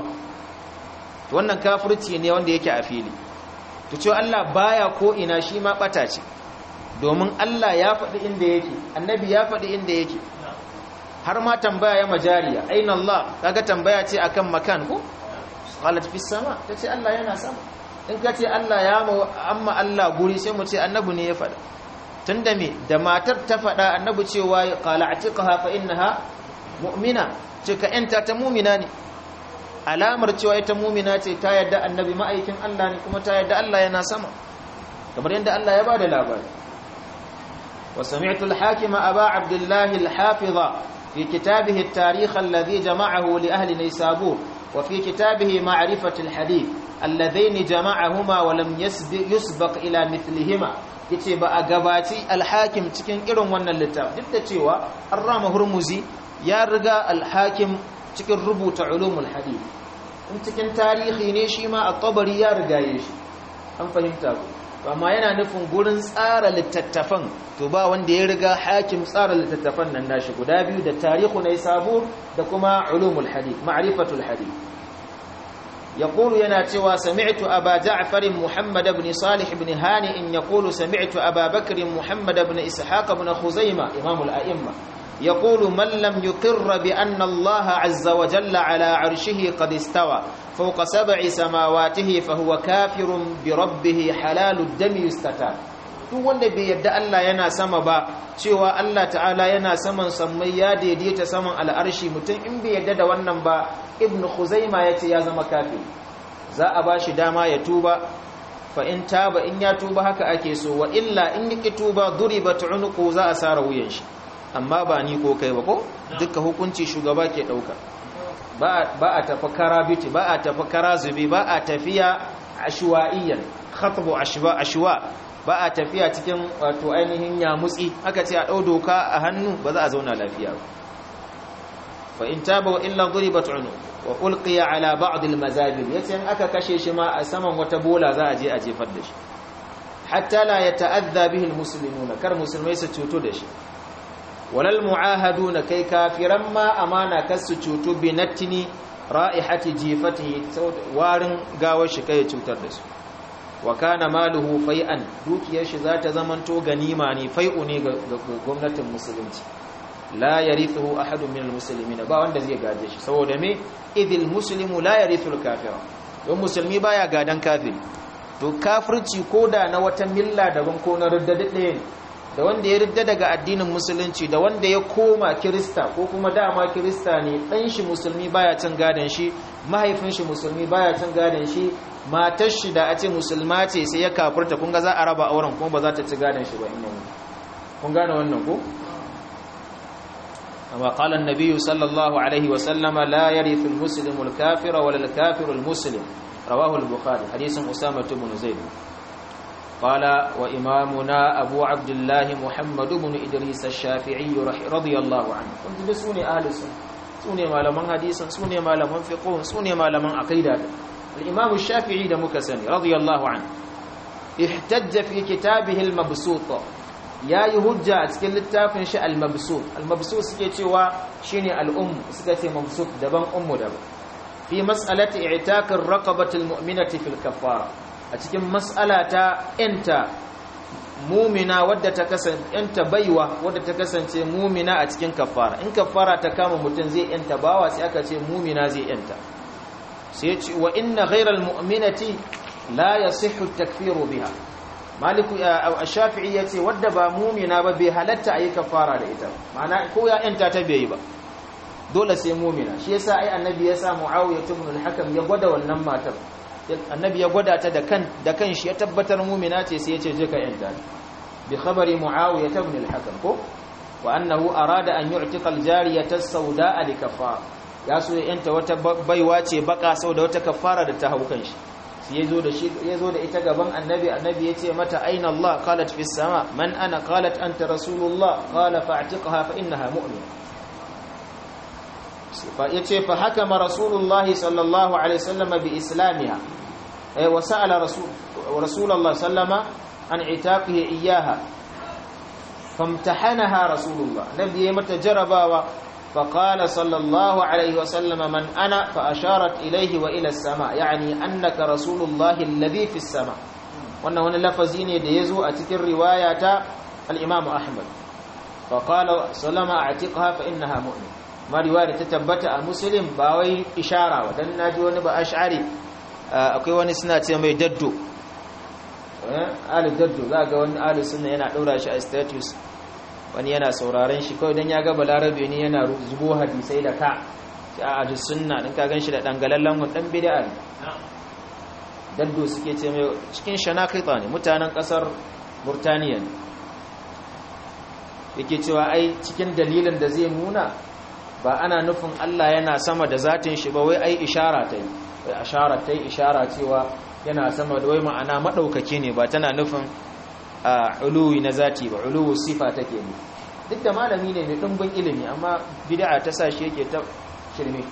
to wannan kafirci ne wanda yake a fili to cewa Allah baya ko ina shi ma bata ce domin Allah ya faɗi inda yake annabi ya faɗi inda yake har ma tambaya ya majariya aina Allah kaga tambaya ce akan makan ko qalat fis sama tace Allah yana sama in ka ce Allah ya amma Allah guri sai mu ce annabi ne ya faɗa tunda me da matar ta faɗa annabi cewa qala atiqaha fa innaha mu'mina ce ka enta ta mu'mina ne alamar cewa ita mu'mina ce ta yadda annabi ma'aikin Allah ne kuma ta yadda Allah yana sama kamar yadda Allah ya bada labari wa sami'tu al-hakima aba abdullah al-hafiza fi kitabihi at-tarikh alladhi jama'ahu li ahli naysabur wa fi kitabihi ma'rifat al-hadith alladhaini jama'ahuma wa lam yusbaq ila mithlihima yace ba a gabaci al-hakim cikin irin wannan littafi duk da cewa ar-rama hurmuzi ya riga al-hakim cikin rubuta ulumul hadith in cikin tarihi ne shi ma at-tabari ya rigaye shi an fahimta ku amma yana nufin gurin tsara littattafan to ba wanda ya riga hakim tsara littattafan nan nashi guda biyu da tarihu naysabur da kuma ulumul hadith ma'rifatul hadith يقول يناتوا سمعت أبا جعفر محمد بن صالح بن هانئ يقول سمعت أبا بكر محمد بن إسحاق بن خزيمة إمام الأئمة يقول من لم يقر بأن الله عز وجل على عرشه قد استوى fawqa sab'i samawatihi fa huwa kafirun bi rabbih halalud dami yustata duk wanda bai yadda Allah yana sama ba cewa Allah ta'ala yana saman sammai ya daidaita saman al'arshi mutum in bai yadda da wannan ba ibnu khuzaima yace ya zama kafiri za a bashi dama ya tuba fa in taba in ya tuba haka ake so wa illa in yaki tuba duribat unuqu za a sara wuyan shi amma ba ni ko kai ba ko duka hukunci shugaba ke dauka ba ba a tafi karabiti ba a tafi karazubi ba a tafiya ashwaiyan khatbu ashwa ashwa ba a tafiya cikin wato ainihin yamutsi aka ce a dau doka a hannu ba za a zauna lafiya ba fa in taba wa illa duribat unuqu wa ulqiya ala ba'd al-mazabir yace in aka kashe shi ma a saman wata bola za a je a jefar da shi hatta la yata'adha bihi al-muslimun kar musulmai su cuto da shi walal mu'ahaduna kai kafiran ma amana kasu cuto bi natini ra'ihati jifatihi warin gawar shi kai cutar da su wa kana maluhu fai'an dukiyar shi za ta zamanto ganima ne fai'u ne ga gwamnatin musulunci la yarithu ahadun min almuslimin ba wanda zai gaje shi saboda me idil muslimu la yarithu alkafira don musulmi baya gadan kafiri to kafirci koda na wata milla daban ko na riddada ɗaya ne da wanda ya ridda daga addinin musulunci da wanda ya koma kirista ko kuma dama kirista ne dan shi musulmi baya cin gadan shi mahaifin shi musulmi baya cin gadan shi matar shi da a ce musulma ce sai ya kafirta kun ga za a raba auren kuma ba za ta ci gadan shi ba in yau kun gane wannan ko كما قال النبي صلى الله عليه وسلم لا يرث المسلم الكافر ولا الكافر المسلم رواه البخاري حديث أسامة بن زيد قال وإمامنا أبو عبد الله محمد بن إدريس الشافعي رضي الله عنه كنت بسوني أهل السنة سوني ما لمن حديثا سوني ما لمن فقه سوني ما لمن عقيدة الإمام الشافعي دمكسني رضي الله عنه احتج في كتابه المبسوط ya yi hujja a cikin littafin shi al-mabsut al-mabsut suke cewa shine al-umm suka ce mabsut daban ummu daban fi mas'alati i'taqir raqabati al-mu'minati fil kaffara a cikin mas'alata enta mu'mina wadda ta kasance enta baiwa wadda ta kasance mu'mina a cikin kaffara in kaffara ta kama mutun zai enta bawa sai aka ce mu'mina zai enta sai ya ce wa inna ghayra al-mu'minati la yasihhu at-takfiru biha maliku ash-shafi'i yace wadda ba mu'mina ba bai halatta ayi kafara da ita ma'ana ko ya yanta ta bai ba dole sai mu'mina shi yasa ai annabi ya sa muawiya ibn al-hakam ya gwada wannan matar annabi ya gwada ta da kan da kanshi ya tabbatar mu'mina ce sai yace je ka yanta bi khabari muawiya ibn al-hakam ko wa annahu arada an yu'tiqa al-jariyata as-sawda'a li kafara ya so ya yanta wata baiwa ce baka sau da wata kafara da ta hau kanshi sai yazo da shi yazo da ita gaban annabi annabi yace mata aina Allah qalat fi sama man ana qalat anta rasulullah qala fa'tiqha fa innaha mu'mina fa yace fa hakama rasulullah sallallahu alaihi wasallam bi islamiha ay wa sa'ala rasul rasulullah sallama an itaqihi iyyaha famtahanaha rasulullah nabi yayi mata jarabawa فقال صلى الله عليه وسلم من أنا فأشارت إليه وإلى السماء يعني أنك رسول الله الذي في السماء وأنه هنا لفظين يديزو أتكر رواية الإمام أحمد فقال سلم أعتقها فإنها مؤمن ما رواية تتبت المسلم باوي إشارة ودن ناجون بأشعري أكوي ونسنة مي ددو آل ددو ذاك وأن آل السنة ينا دورا شاء استاتيوس wani yana sauraren shi kawai don ya ga balarabe ne yana zubo hadisai da ka a da sunna din ka ganshi da dangalallen gun dan bid'a daddo suke ce mai cikin shanaqita ne mutanen kasar Burtaniya ne yake cewa ai cikin dalilin da zai nuna ba ana nufin Allah yana sama da zatin shi ba wai ai ishara ta yi wai ishara ta yi ishara cewa yana sama da wai ma'ana madaukake ne ba tana nufin a uluwi na zati ba uluwu sifa take ne duk da malami ne mai dimbin ilimi amma bid'a ta sashi yake ta shirme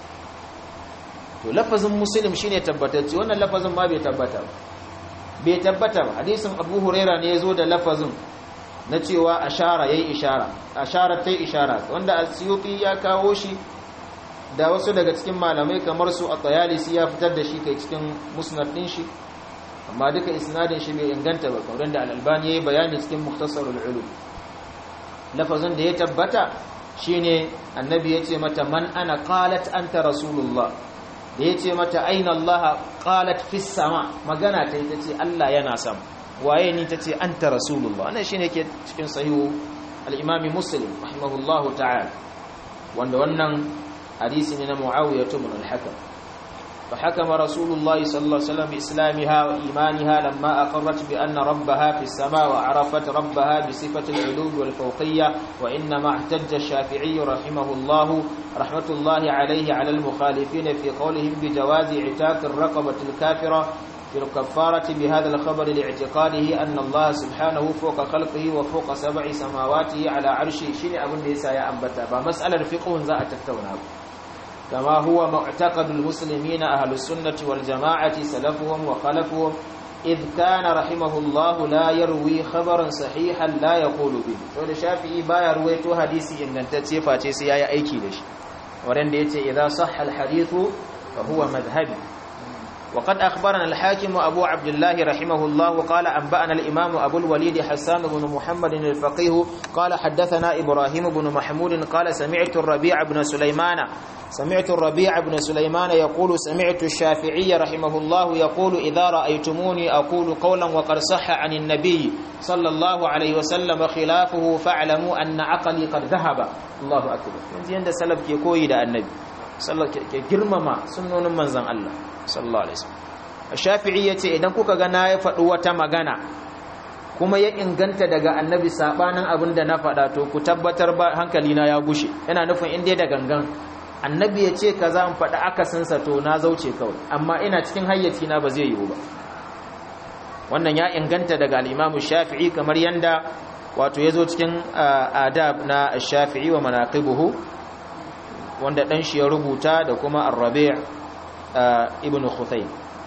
to lafazin muslim shine tabbatacce wannan lafazin ma bai tabbata ba bai tabbata ba hadisin Abu Huraira ne yazo da lafazin na cewa ashara yayi ishara ashara tai ishara wanda Al-Suyuti ya kawo shi da wasu daga cikin malamai kamar su At-Tayalisi ya fitar da shi kai cikin musnad din shi amma duka isnadin shi bai inganta ba kamar da al-Albani yayi bayani cikin Mukhtasarul Ulum lafazin da ya tabbata shine annabi yace mata man ana qalat anta rasulullah da yace mata aina Allah qalat fis sama magana ta ita ce Allah yana sama waye ni tace anta rasulullah wannan shine ke cikin sahihu al-imam muslim rahimahullahu ta'ala wanda wannan hadisi ne na Muawiyah ibn al-Hakam فحكم رسول الله صلى الله عليه وسلم بإسلامها وإيمانها لما أقرت بأن ربها في السماء وعرفت ربها بصفة العلو والفوقية وإنما احتج الشافعي رحمه الله رحمة الله عليه على المخالفين في قولهم بجواز اعتاق الرقبة الكافرة في الكفارة بهذا الخبر لاعتقاده أن الله سبحانه فوق خلقه وفوق سبع سماواته على عرشه شيء أبن ليس يا أنبتا فمسألة الفقه زاء تكتونها كما هو معتقد المسلمين أهل السنة والجماعة سلفهم وخلفهم إذ كان رحمه الله لا يروي خبرا صحيحا لا يقول به والشافعي با يرويته حديثي إن تتسيفا تيسي آية أيكي لش ورند يتي إذا صح الحديث فهو مذهبي وقد أخبرنا الحاكم أبو عبد الله رحمه الله قال أنبأنا الإمام أبو الوليد حسان بن محمد الفقيه قال حدثنا إبراهيم بن محمود قال سمعت الربيع بن سليمان سمعت الربيع بن سليمان يقول سمعت الشافعي رحمه الله يقول إذا رأيتموني أقول قولا وقد صح عن النبي صلى الله عليه وسلم خلافه فاعلموا أن عقلي قد ذهب الله أكبر من عند سلف كيكوي دا النبي صلى الله عليه وسلم سنون منزن الله sallallahu alaihi wasallam Shafi'i yace idan kuka ga na ya faɗi wata magana kuma ya inganta daga annabi sabanin abinda na faɗa to ku tabbatar ba hankali na ya gushe yana nufin in dai da gangan annabi yace kaza in faɗi akasin sa to na zauce kawai amma ina cikin hayyaci na ba zai yiwu ba wannan ya inganta daga al-Imam Shafi'i kamar yanda wato yazo cikin adab na Shafi'i wa manaqibuhu wanda dan shi ya rubuta da kuma Ar-Rabi' ابن خثيم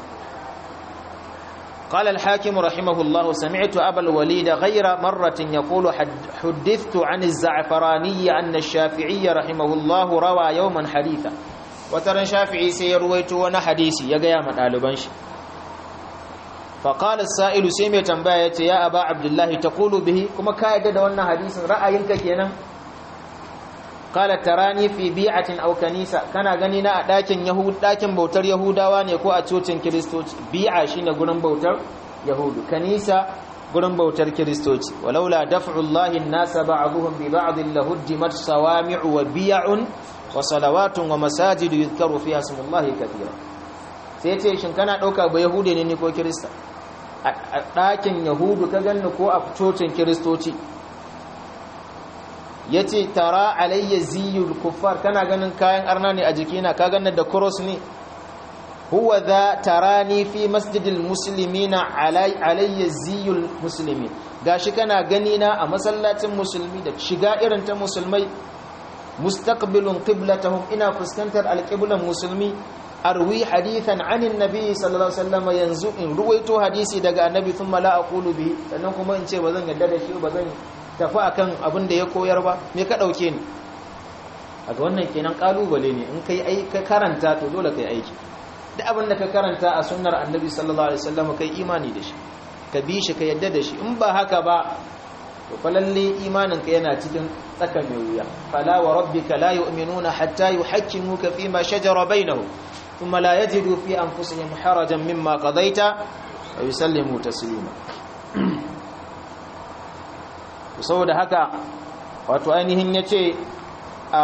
قال الحاكم رحمه الله سمعت أبا الوليد غير مرة يقول حدثت عن الزعفراني أن الشافعي رحمه الله روى يوما حديثا وترى الشافعي سيرويت وانا حديثي يقيا من آل بنش فقال السائل سيمي تنبايت يا أبا عبد الله تقول به كما كايدد وانا حديث رأيك كينا قال تراني في بيعة أو كنيسة كان غنينا داكن يهود داكن بوتر يهوداوا ne ko a cocin kristoci bi'a shine gurin bautar yahudu kanisa gurin bautar kristoci walaula daf'u Allahi an-nas ba'dhum bi ba'd lahuddimat sawami'u wa bi'un wa salawatun wa masajid yuzkaru fiha ismullahi katira sai yace shin kana dauka ba yahude ne ko krista a dakin yahudu ka ganni ko a cocin kristoci yace tara alayya ziyul kuffar kana ganin kayan arna ne a jikina ka ganin da cross ne huwa za tarani fi masjidil muslimina alayya ziyul muslimin gashi kana gani na a masallacin musulmi da shiga irin ta musulmai mustaqbilun qiblatahum ina fuskantar alqiblan musulmi arwi hadithan anin nabi sallallahu alaihi wasallam yanzu in ruwaito hadisi daga annabi thumma la aqulu bi sannan kuma in ce bazan yadda da shi bazan tafi akan abin da ya koyar ba me ka dauke ni aga wannan kenan kalubale ne in kai ai ka karanta to dole kai aiki duk abin da ka karanta a sunnar annabi sallallahu alaihi wasallam kai imani da shi ka bi shi ka yadda da shi in ba haka ba to falalle imanin ka yana cikin tsaka mai wuya fala wa rabbika la yu'minuna hatta yuhakkimuka fima shajara bainahum thumma la yajidu fi anfusihim harajan mimma qadaita wa yusallimu taslima saboda haka wato ainihin yace a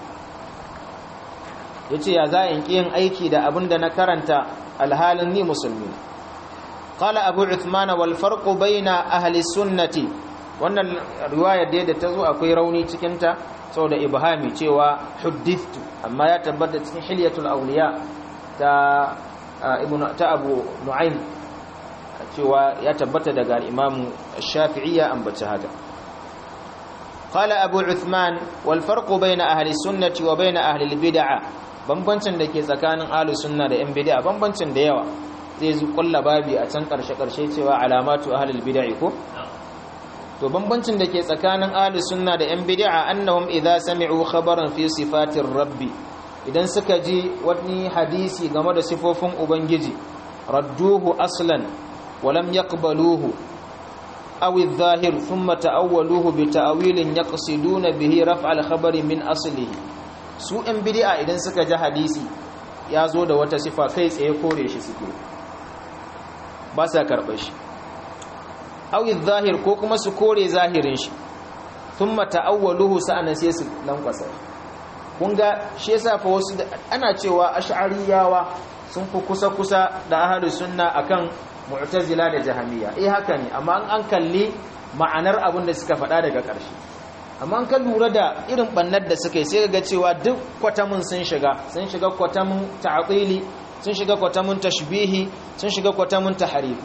yace ya za in yin aiki da abinda na karanta alhalin ni musulmi qala abu uthman wal farqu baina ahli sunnati wannan riwaya da ta zo akwai rauni cikin ta saboda ibhami cewa huddithtu amma ya tabbata cikin hilyatul awliya ta ibnu ta abu nu'aym cewa ya tabbata daga al-imam shafi'i ya ambaci haka قال أبو عثمان والفرق بين أهل السنة وبين أهل البدع bambancin da ke tsakanin ahlus sunna da yan bid'a bambancin da yawa zai zu kulla babi a can karshe karshe cewa alamatu ahlul bid'a ko to bambancin da ke tsakanin ahlus sunna da yan bid'a annahum idza sami'u khabaran fi sifatir rabbi idan suka ji wani hadisi game da sifofin ubangiji radduhu aslan wa lam yaqbaluhu أو الظاهر ثم تأولوه بتأويل يقصدون به رفع الخبر من أصله سوء بدعة إذن سكا جا حديثي ya zo da wata sifa kai tsaye kore shi suke ba sa karɓar shi awi zahir ko kuma su kore zahirin shi thumma ta'awwaluhu sa'an sai su lankwasa kun ga shi yasa fa wasu ana cewa ash'ariyawa sun fi kusa kusa da ahlus sunna akan mu'tazila da jahamiyya eh haka ne amma an kalli ma'anar abin da suka faɗa daga ƙarshe amma an kan lura da irin bannar da suka yi sai ga cewa duk kwatamin sun shiga sun shiga kwatamin ta'tili sun shiga kwatamin tashbihi sun shiga kwatamin tahrif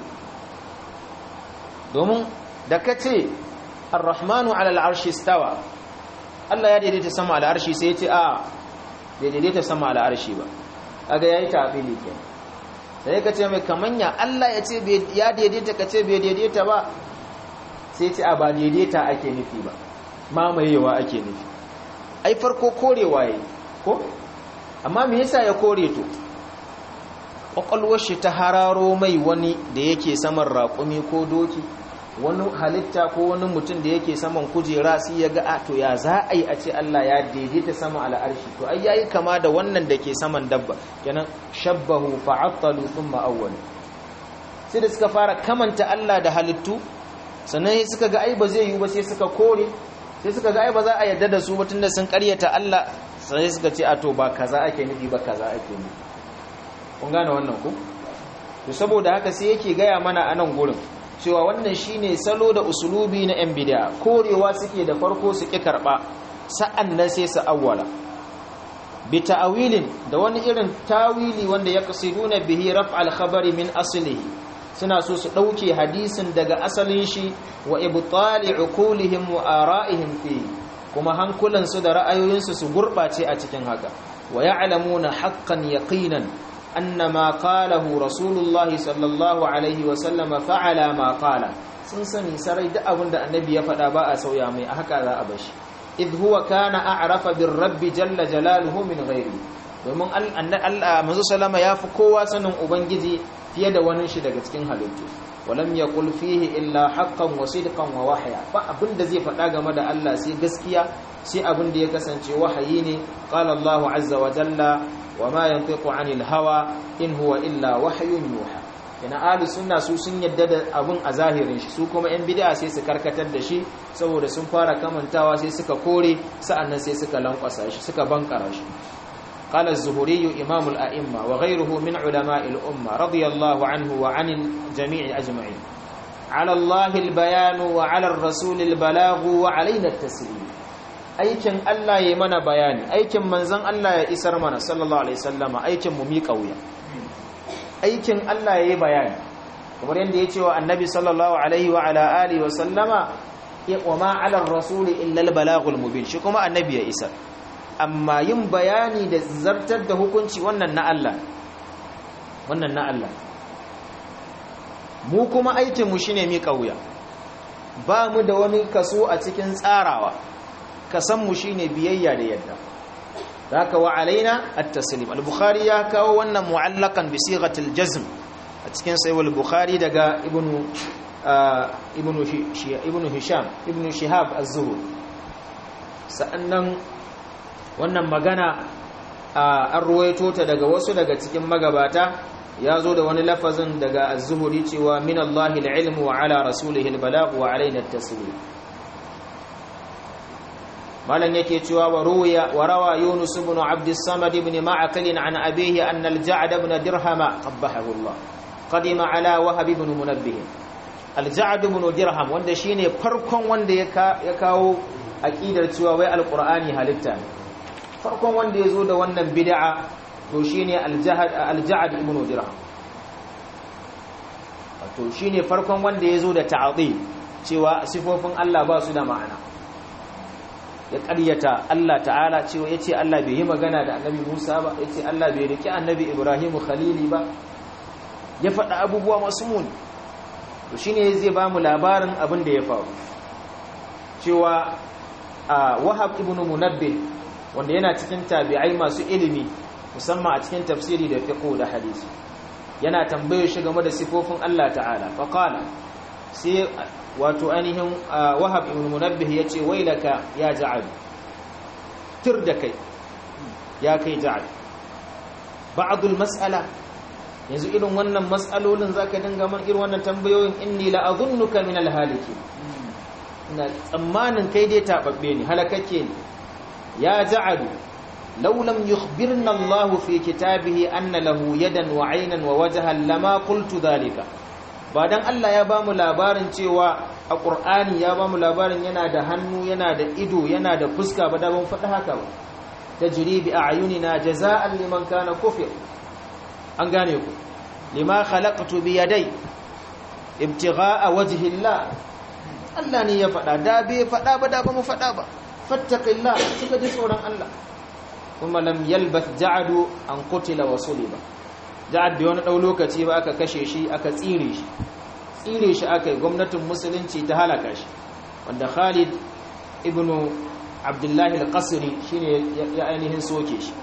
domin da kace ar-rahmanu 'ala al-'arshi istawa Allah ya daidaita sama al-arshi sai ya ce a bai daidaita sama al-arshi ba kaga yayi ta'tili kenan sai kace mai kamanya Allah ya ce ya daidaita kace bai daidaita ba sai ce a ba daidaita ake nufi ba mamayewa ake nufi ai farko korewa yayi ko amma me yasa ya kore to kwakwalwar shi ta hararo mai wani da yake saman raƙumi ko doki wani halitta ko wani mutum da yake saman kujera sai ya ga a to ya za a yi a ce Allah ya daidaita sama al'arshi to ai yayi kama da wannan da ke saman dabba kenan shabbahu fa'attalu thumma awwal sai da suka fara kamanta Allah da halittu sannan sai suka ga ai ba zai yi ba sai suka kore sai suka ga ai ba za a yarda da su ba tunda sun karyata Allah sai suka ce a to ba kaza ake nufi ba kaza ake nufi kun gane wannan ku to saboda haka sai yake gaya mana a nan gurin cewa wannan shine salo da usulubi na yan bid'a korewa suke da farko su ki karba sa'annan sai su awwala bi ta'wilin da wani irin tawili wanda yaqsiduna bihi raf'al khabari min aslihi suna so su ɗauke hadisin daga asalin shi wa ibtali uqulihim wa ara'ihim fi kuma hankulansu da ra'ayoyinsu su gurɓace a cikin haka wa ya'lamuna haqqan yaqinan annama qalahu rasulullahi sallallahu alaihi wa sallama fa'ala ma qala sun sani sarai da abinda annabi ya faɗa ba a sauya mai a haka za a bashi idh huwa kana a'rafa bir rabbi jalla jalaluhu min ghairi domin Allah manzo sallama yafi kowa sanin ubangiji fiye da wani shi daga cikin halittu walam yaqul fihi illa haqqan wa sidqan wa wahya ba abinda zai faɗa game da Allah sai gaskiya sai abinda ya kasance wahayi ne qala Allahu azza wa jalla wama yantiqu anil hawa in huwa illa wahyun yuha ina ahli sunna su sun yadda da abun a zahirin shi su kuma yan bid'a sai su karkatar da shi saboda sun fara kamantawa sai suka kore sa'annan sai suka lankwasa shi suka bankara shi قال الزهري إمام الأئمة وغيره من علماء الأمة رضي الله عنه وعن الجميع أجمعين على الله البيان وعلى الرسول البلاغ وعلينا التسليم أيكن الله يمنى بياني أيكن منزن الله يسر من صلى الله عليه وسلم أيكن مميك أويا أيكن الله يبياني kamar yadda ya ce wa annabi sallallahu alaihi wa ala alihi wa sallama wa ma ala ar-rasul illa al-balaghul mubin shi kuma annabi ya isa amma yin bayani da zartar da hukunci wannan na Allah wannan na Allah mu kuma aikin mu shine mi kauya ba mu da wani kaso a cikin tsarawa kasan mu shine biyayya da yadda haka wa alaina at-taslim al-bukhari ya kawo wannan mu'allakan bi sighatil jazm a cikin sahih al-bukhari daga ibnu ibnu ibnu hisham ibnu shihab az-zuhri sa'annan wannan magana an ruwaito ta daga wasu daga cikin magabata ya zo da wani lafazin daga az-zuhri cewa min Allah al-ilmu wa ala rasulihi al-balagh wa alaina at-taslim malan yake cewa wa ruya wa rawa yunus ibn abd as-samad ibn ma'qil an abihi anna al-ja'd ibn dirham qabbahu Allah qadima ala wahab ibn munabbih al-ja'd ibn dirham wanda shine farkon wanda ya kawo aqidar cewa wai al-qur'ani halitta farkon wanda ya zo da wannan bid'a to shine al-ja'd ibn dirham to shine farkon wanda ya zo da ta'dil cewa sifofin Allah ba su da ma'ana ya ƙaryata Allah ta'ala cewa yace Allah bai yi magana da annabi Musa ba yace Allah bai riki annabi Ibrahim khalili ba ya faɗa abubuwa masu muni to shine zai ba mu labarin abin da ya faru cewa Wahab ibn Munabbih wanda yana cikin tabi'ai masu ilimi musamman a cikin tafsiri da fiqh da hadisi yana tambaye shi game da sifofin Allah ta'ala fa qala sai wato ainihin Wahab ibn Munabbih yace wailaka ya ja'ad tir da kai ya kai ja'ad ba'dul mas'ala yanzu irin wannan mas'alolin zaka dinga man irin wannan tambayoyin inni la adhunnuka min al-halikin ina tsammanin kai dai tababbe ne halakakke ne ya ja'alu law lam yukhbirna Allah fi kitabihi anna lahu yadan wa 'aynan wa wajhan lama qultu dhalika ba dan Allah ya bamu labarin cewa a Qur'ani ya bamu labarin yana da hannu yana da ido yana da fuska ba da ban faɗi haka ba tajri bi a'yunina jazaa'an liman kana kufir an gane ku lima khalaqtu bi yaday ibtigha'a wajhi Allah Allah ne ya faɗa da bai faɗa ba da ba mu faɗa ba fattaqillah suka ji tsoron Allah kuma lam yalbath ja'adu an qutila wa suliba ja'ad da wani dau lokaci ba aka kashe shi aka tsire shi tsire shi aka yi gwamnatin musulunci ta halaka shi wanda Khalid ibn Abdullah al-Qasri shine ya ainihin soke shi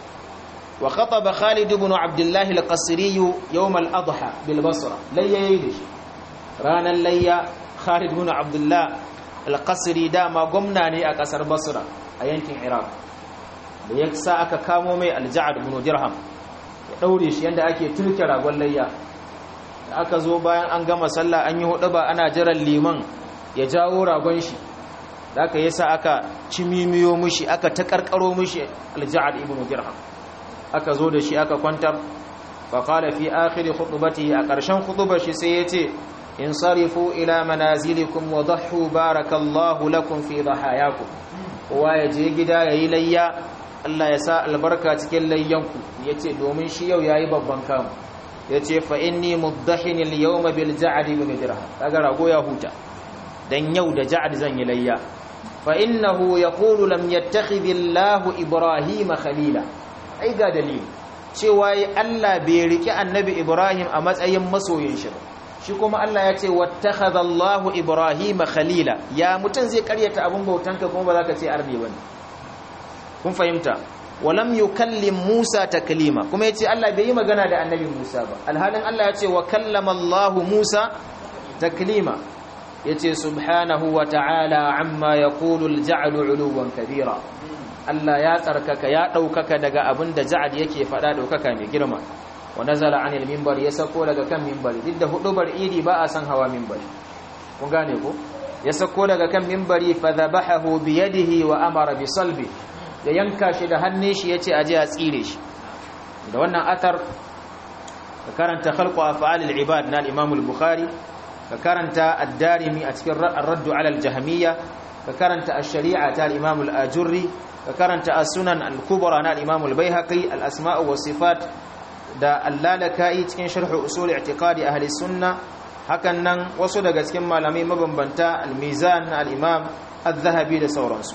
wa khataba Khalid ibn Abdullah al-Qasri yawm al-adha bil Basra layyayi shi ranan layya Khalid ibn Abdullah al-Qasri dama gwamna ne a kasar Basra a yankin Iraq da yasa aka kamo mai al-Ja'd ibn Dirham ya daure shi yanda ake turke ragon layya da aka zo bayan an gama sallah an yi hudu ba ana jiran liman ya jawo ragon shi da aka yasa aka cimimiyo mushi aka ta karkaro mushi al-Ja'd ibn Dirham aka zo da shi aka kwantar fa qala fi akhir khutbatihi a karshen khutbar shi sai yace insarifu ila manazilikum wa dhahhu barakallahu lakum fi dhahayakum kowa ya je gida yayi layya Allah ya sa albarka cikin layyanku yace domin shi yau yayi babban kamu yace fa inni muddahin al-yawma bil ja'd ibn dirham kaga rago ya huta dan yau da ja'd zan yi layya fa innahu yaqulu lam yattakhidh Allah Ibrahim khalila ai ga dalili cewa Allah bai riki annabi Ibrahim a matsayin masoyin shi shi kuma Allah ya ce wattakhadha Allah Ibrahim khalila ya mutun zai karyata abun bautanka kuma ba za ka ce arni bane kun fahimta walam yukallim Musa taklima kuma yace Allah bai yi magana da annabi Musa ba alhalin Allah yace wa kallama Allah Musa taklima yace subhanahu wa ta'ala amma yaqulu al-ja'd 'uluwan kabira Allah ya tsarkaka ya daukaka daga abinda ja'd yake fada daukaka mai girma wa nazala 'anil minbar ya sako daga kan minbari duk da hudubar idi ba a san hawa minbari kun gane ko ya sako daga kan minbari fa dhabahu bi yadihi wa amara bi salbi da yanka shi da hannun shi ya ce aje a tsire shi da wannan athar ka karanta khalqu af'alil ibad na al-imam al-bukhari ka karanta ad-darimi a cikin ar-radd 'ala al-jahmiyya ka karanta ash-shari'a ta al-imam al-ajurri ka karanta as-sunan al-kubra na al-imam al-baihaqi al-asma' wa sifat da al-lalaka'i cikin sharh usul i'tiqadi ahli sunnah hakan nan wasu daga cikin malamai mabambanta al-mizan na al-imam az-zahabi da sauransu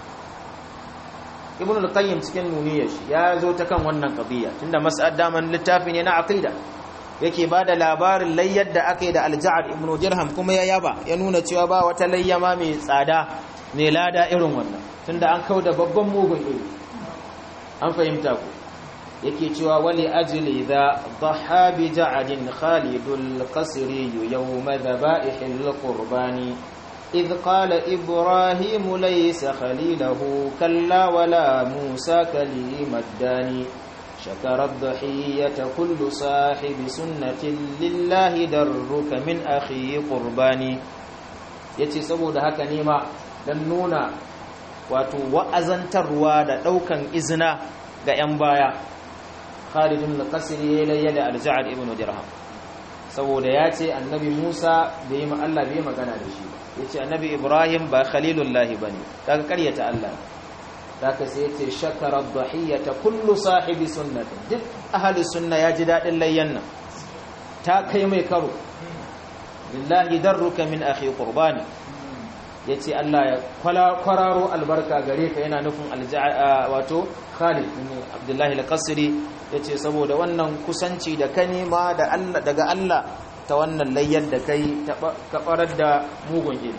ibn al-qayyim cikin nuniyar shi ya zo ta kan wannan qadiya tunda mas'ad daman littafi ne na aqida yake bada labarin layyar da aka yi da al-ja'd ibn dirham kuma ya yaba ya nuna cewa ba wata layyama mai tsada mai lada irin wannan tunda an kauda babban mugun iri an fahimta ku yake cewa wali ajli idha dhaha bi ja'din khalidul qasri yawma dhaba'ihil qurbani إذ قال إبراهيم ليس خليله كلا ولا موسى كليم الداني شكر الضحية كل صاحب سنة لله درك من أخي قرباني yace saboda haka ne ma dan nuna wato wa'azantarwa da daukan izina ga yan baya Khalid ibn al-Qasri yayin da al-Ja'd ibn Dirham saboda yace annabi Musa bai yi ma Allah bai magana da shi ba yace annabi Ibrahim ba khalilullah bane kaga ƙaryata Allah zaka sai yace shakara ad-dahiyata kullu sahibi sunnatin duk ahli sunna yaji dadin layyan nan ta kai mai karo lillahi darruka min akhi qurbani yace Allah ya kwararo albarka gare ka yana nufin wato Khalid bin Abdullah al-Qasri yace saboda wannan kusanci da kanima da Allah daga Allah ta wannan layyar da kai ka farar da mugun iri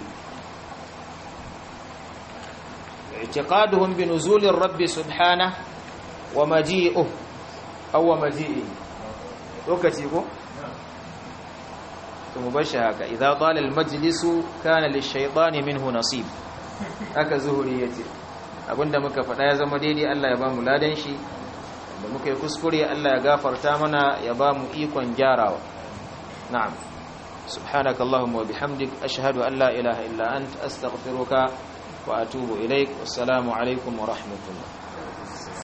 i'tiqaduhum bi nuzulir rabbi subhanahu wa maji'uhu aw maji'i lokaci ko to mubashi haka idza tala al majlisu kana lish-shaytani minhu nasib haka zuhuri yace abinda muka faɗa ya zama daidai Allah ya ba mu ladan shi da muka yi kuskure Allah ya gafarta mana ya ba mu ikon gyarawa na'am subhanaka allahumma wa bihamdik ashhadu an la ilaha illa anta astaghfiruka wa atubu ilaik wassalamu alaikum wa rahmatullah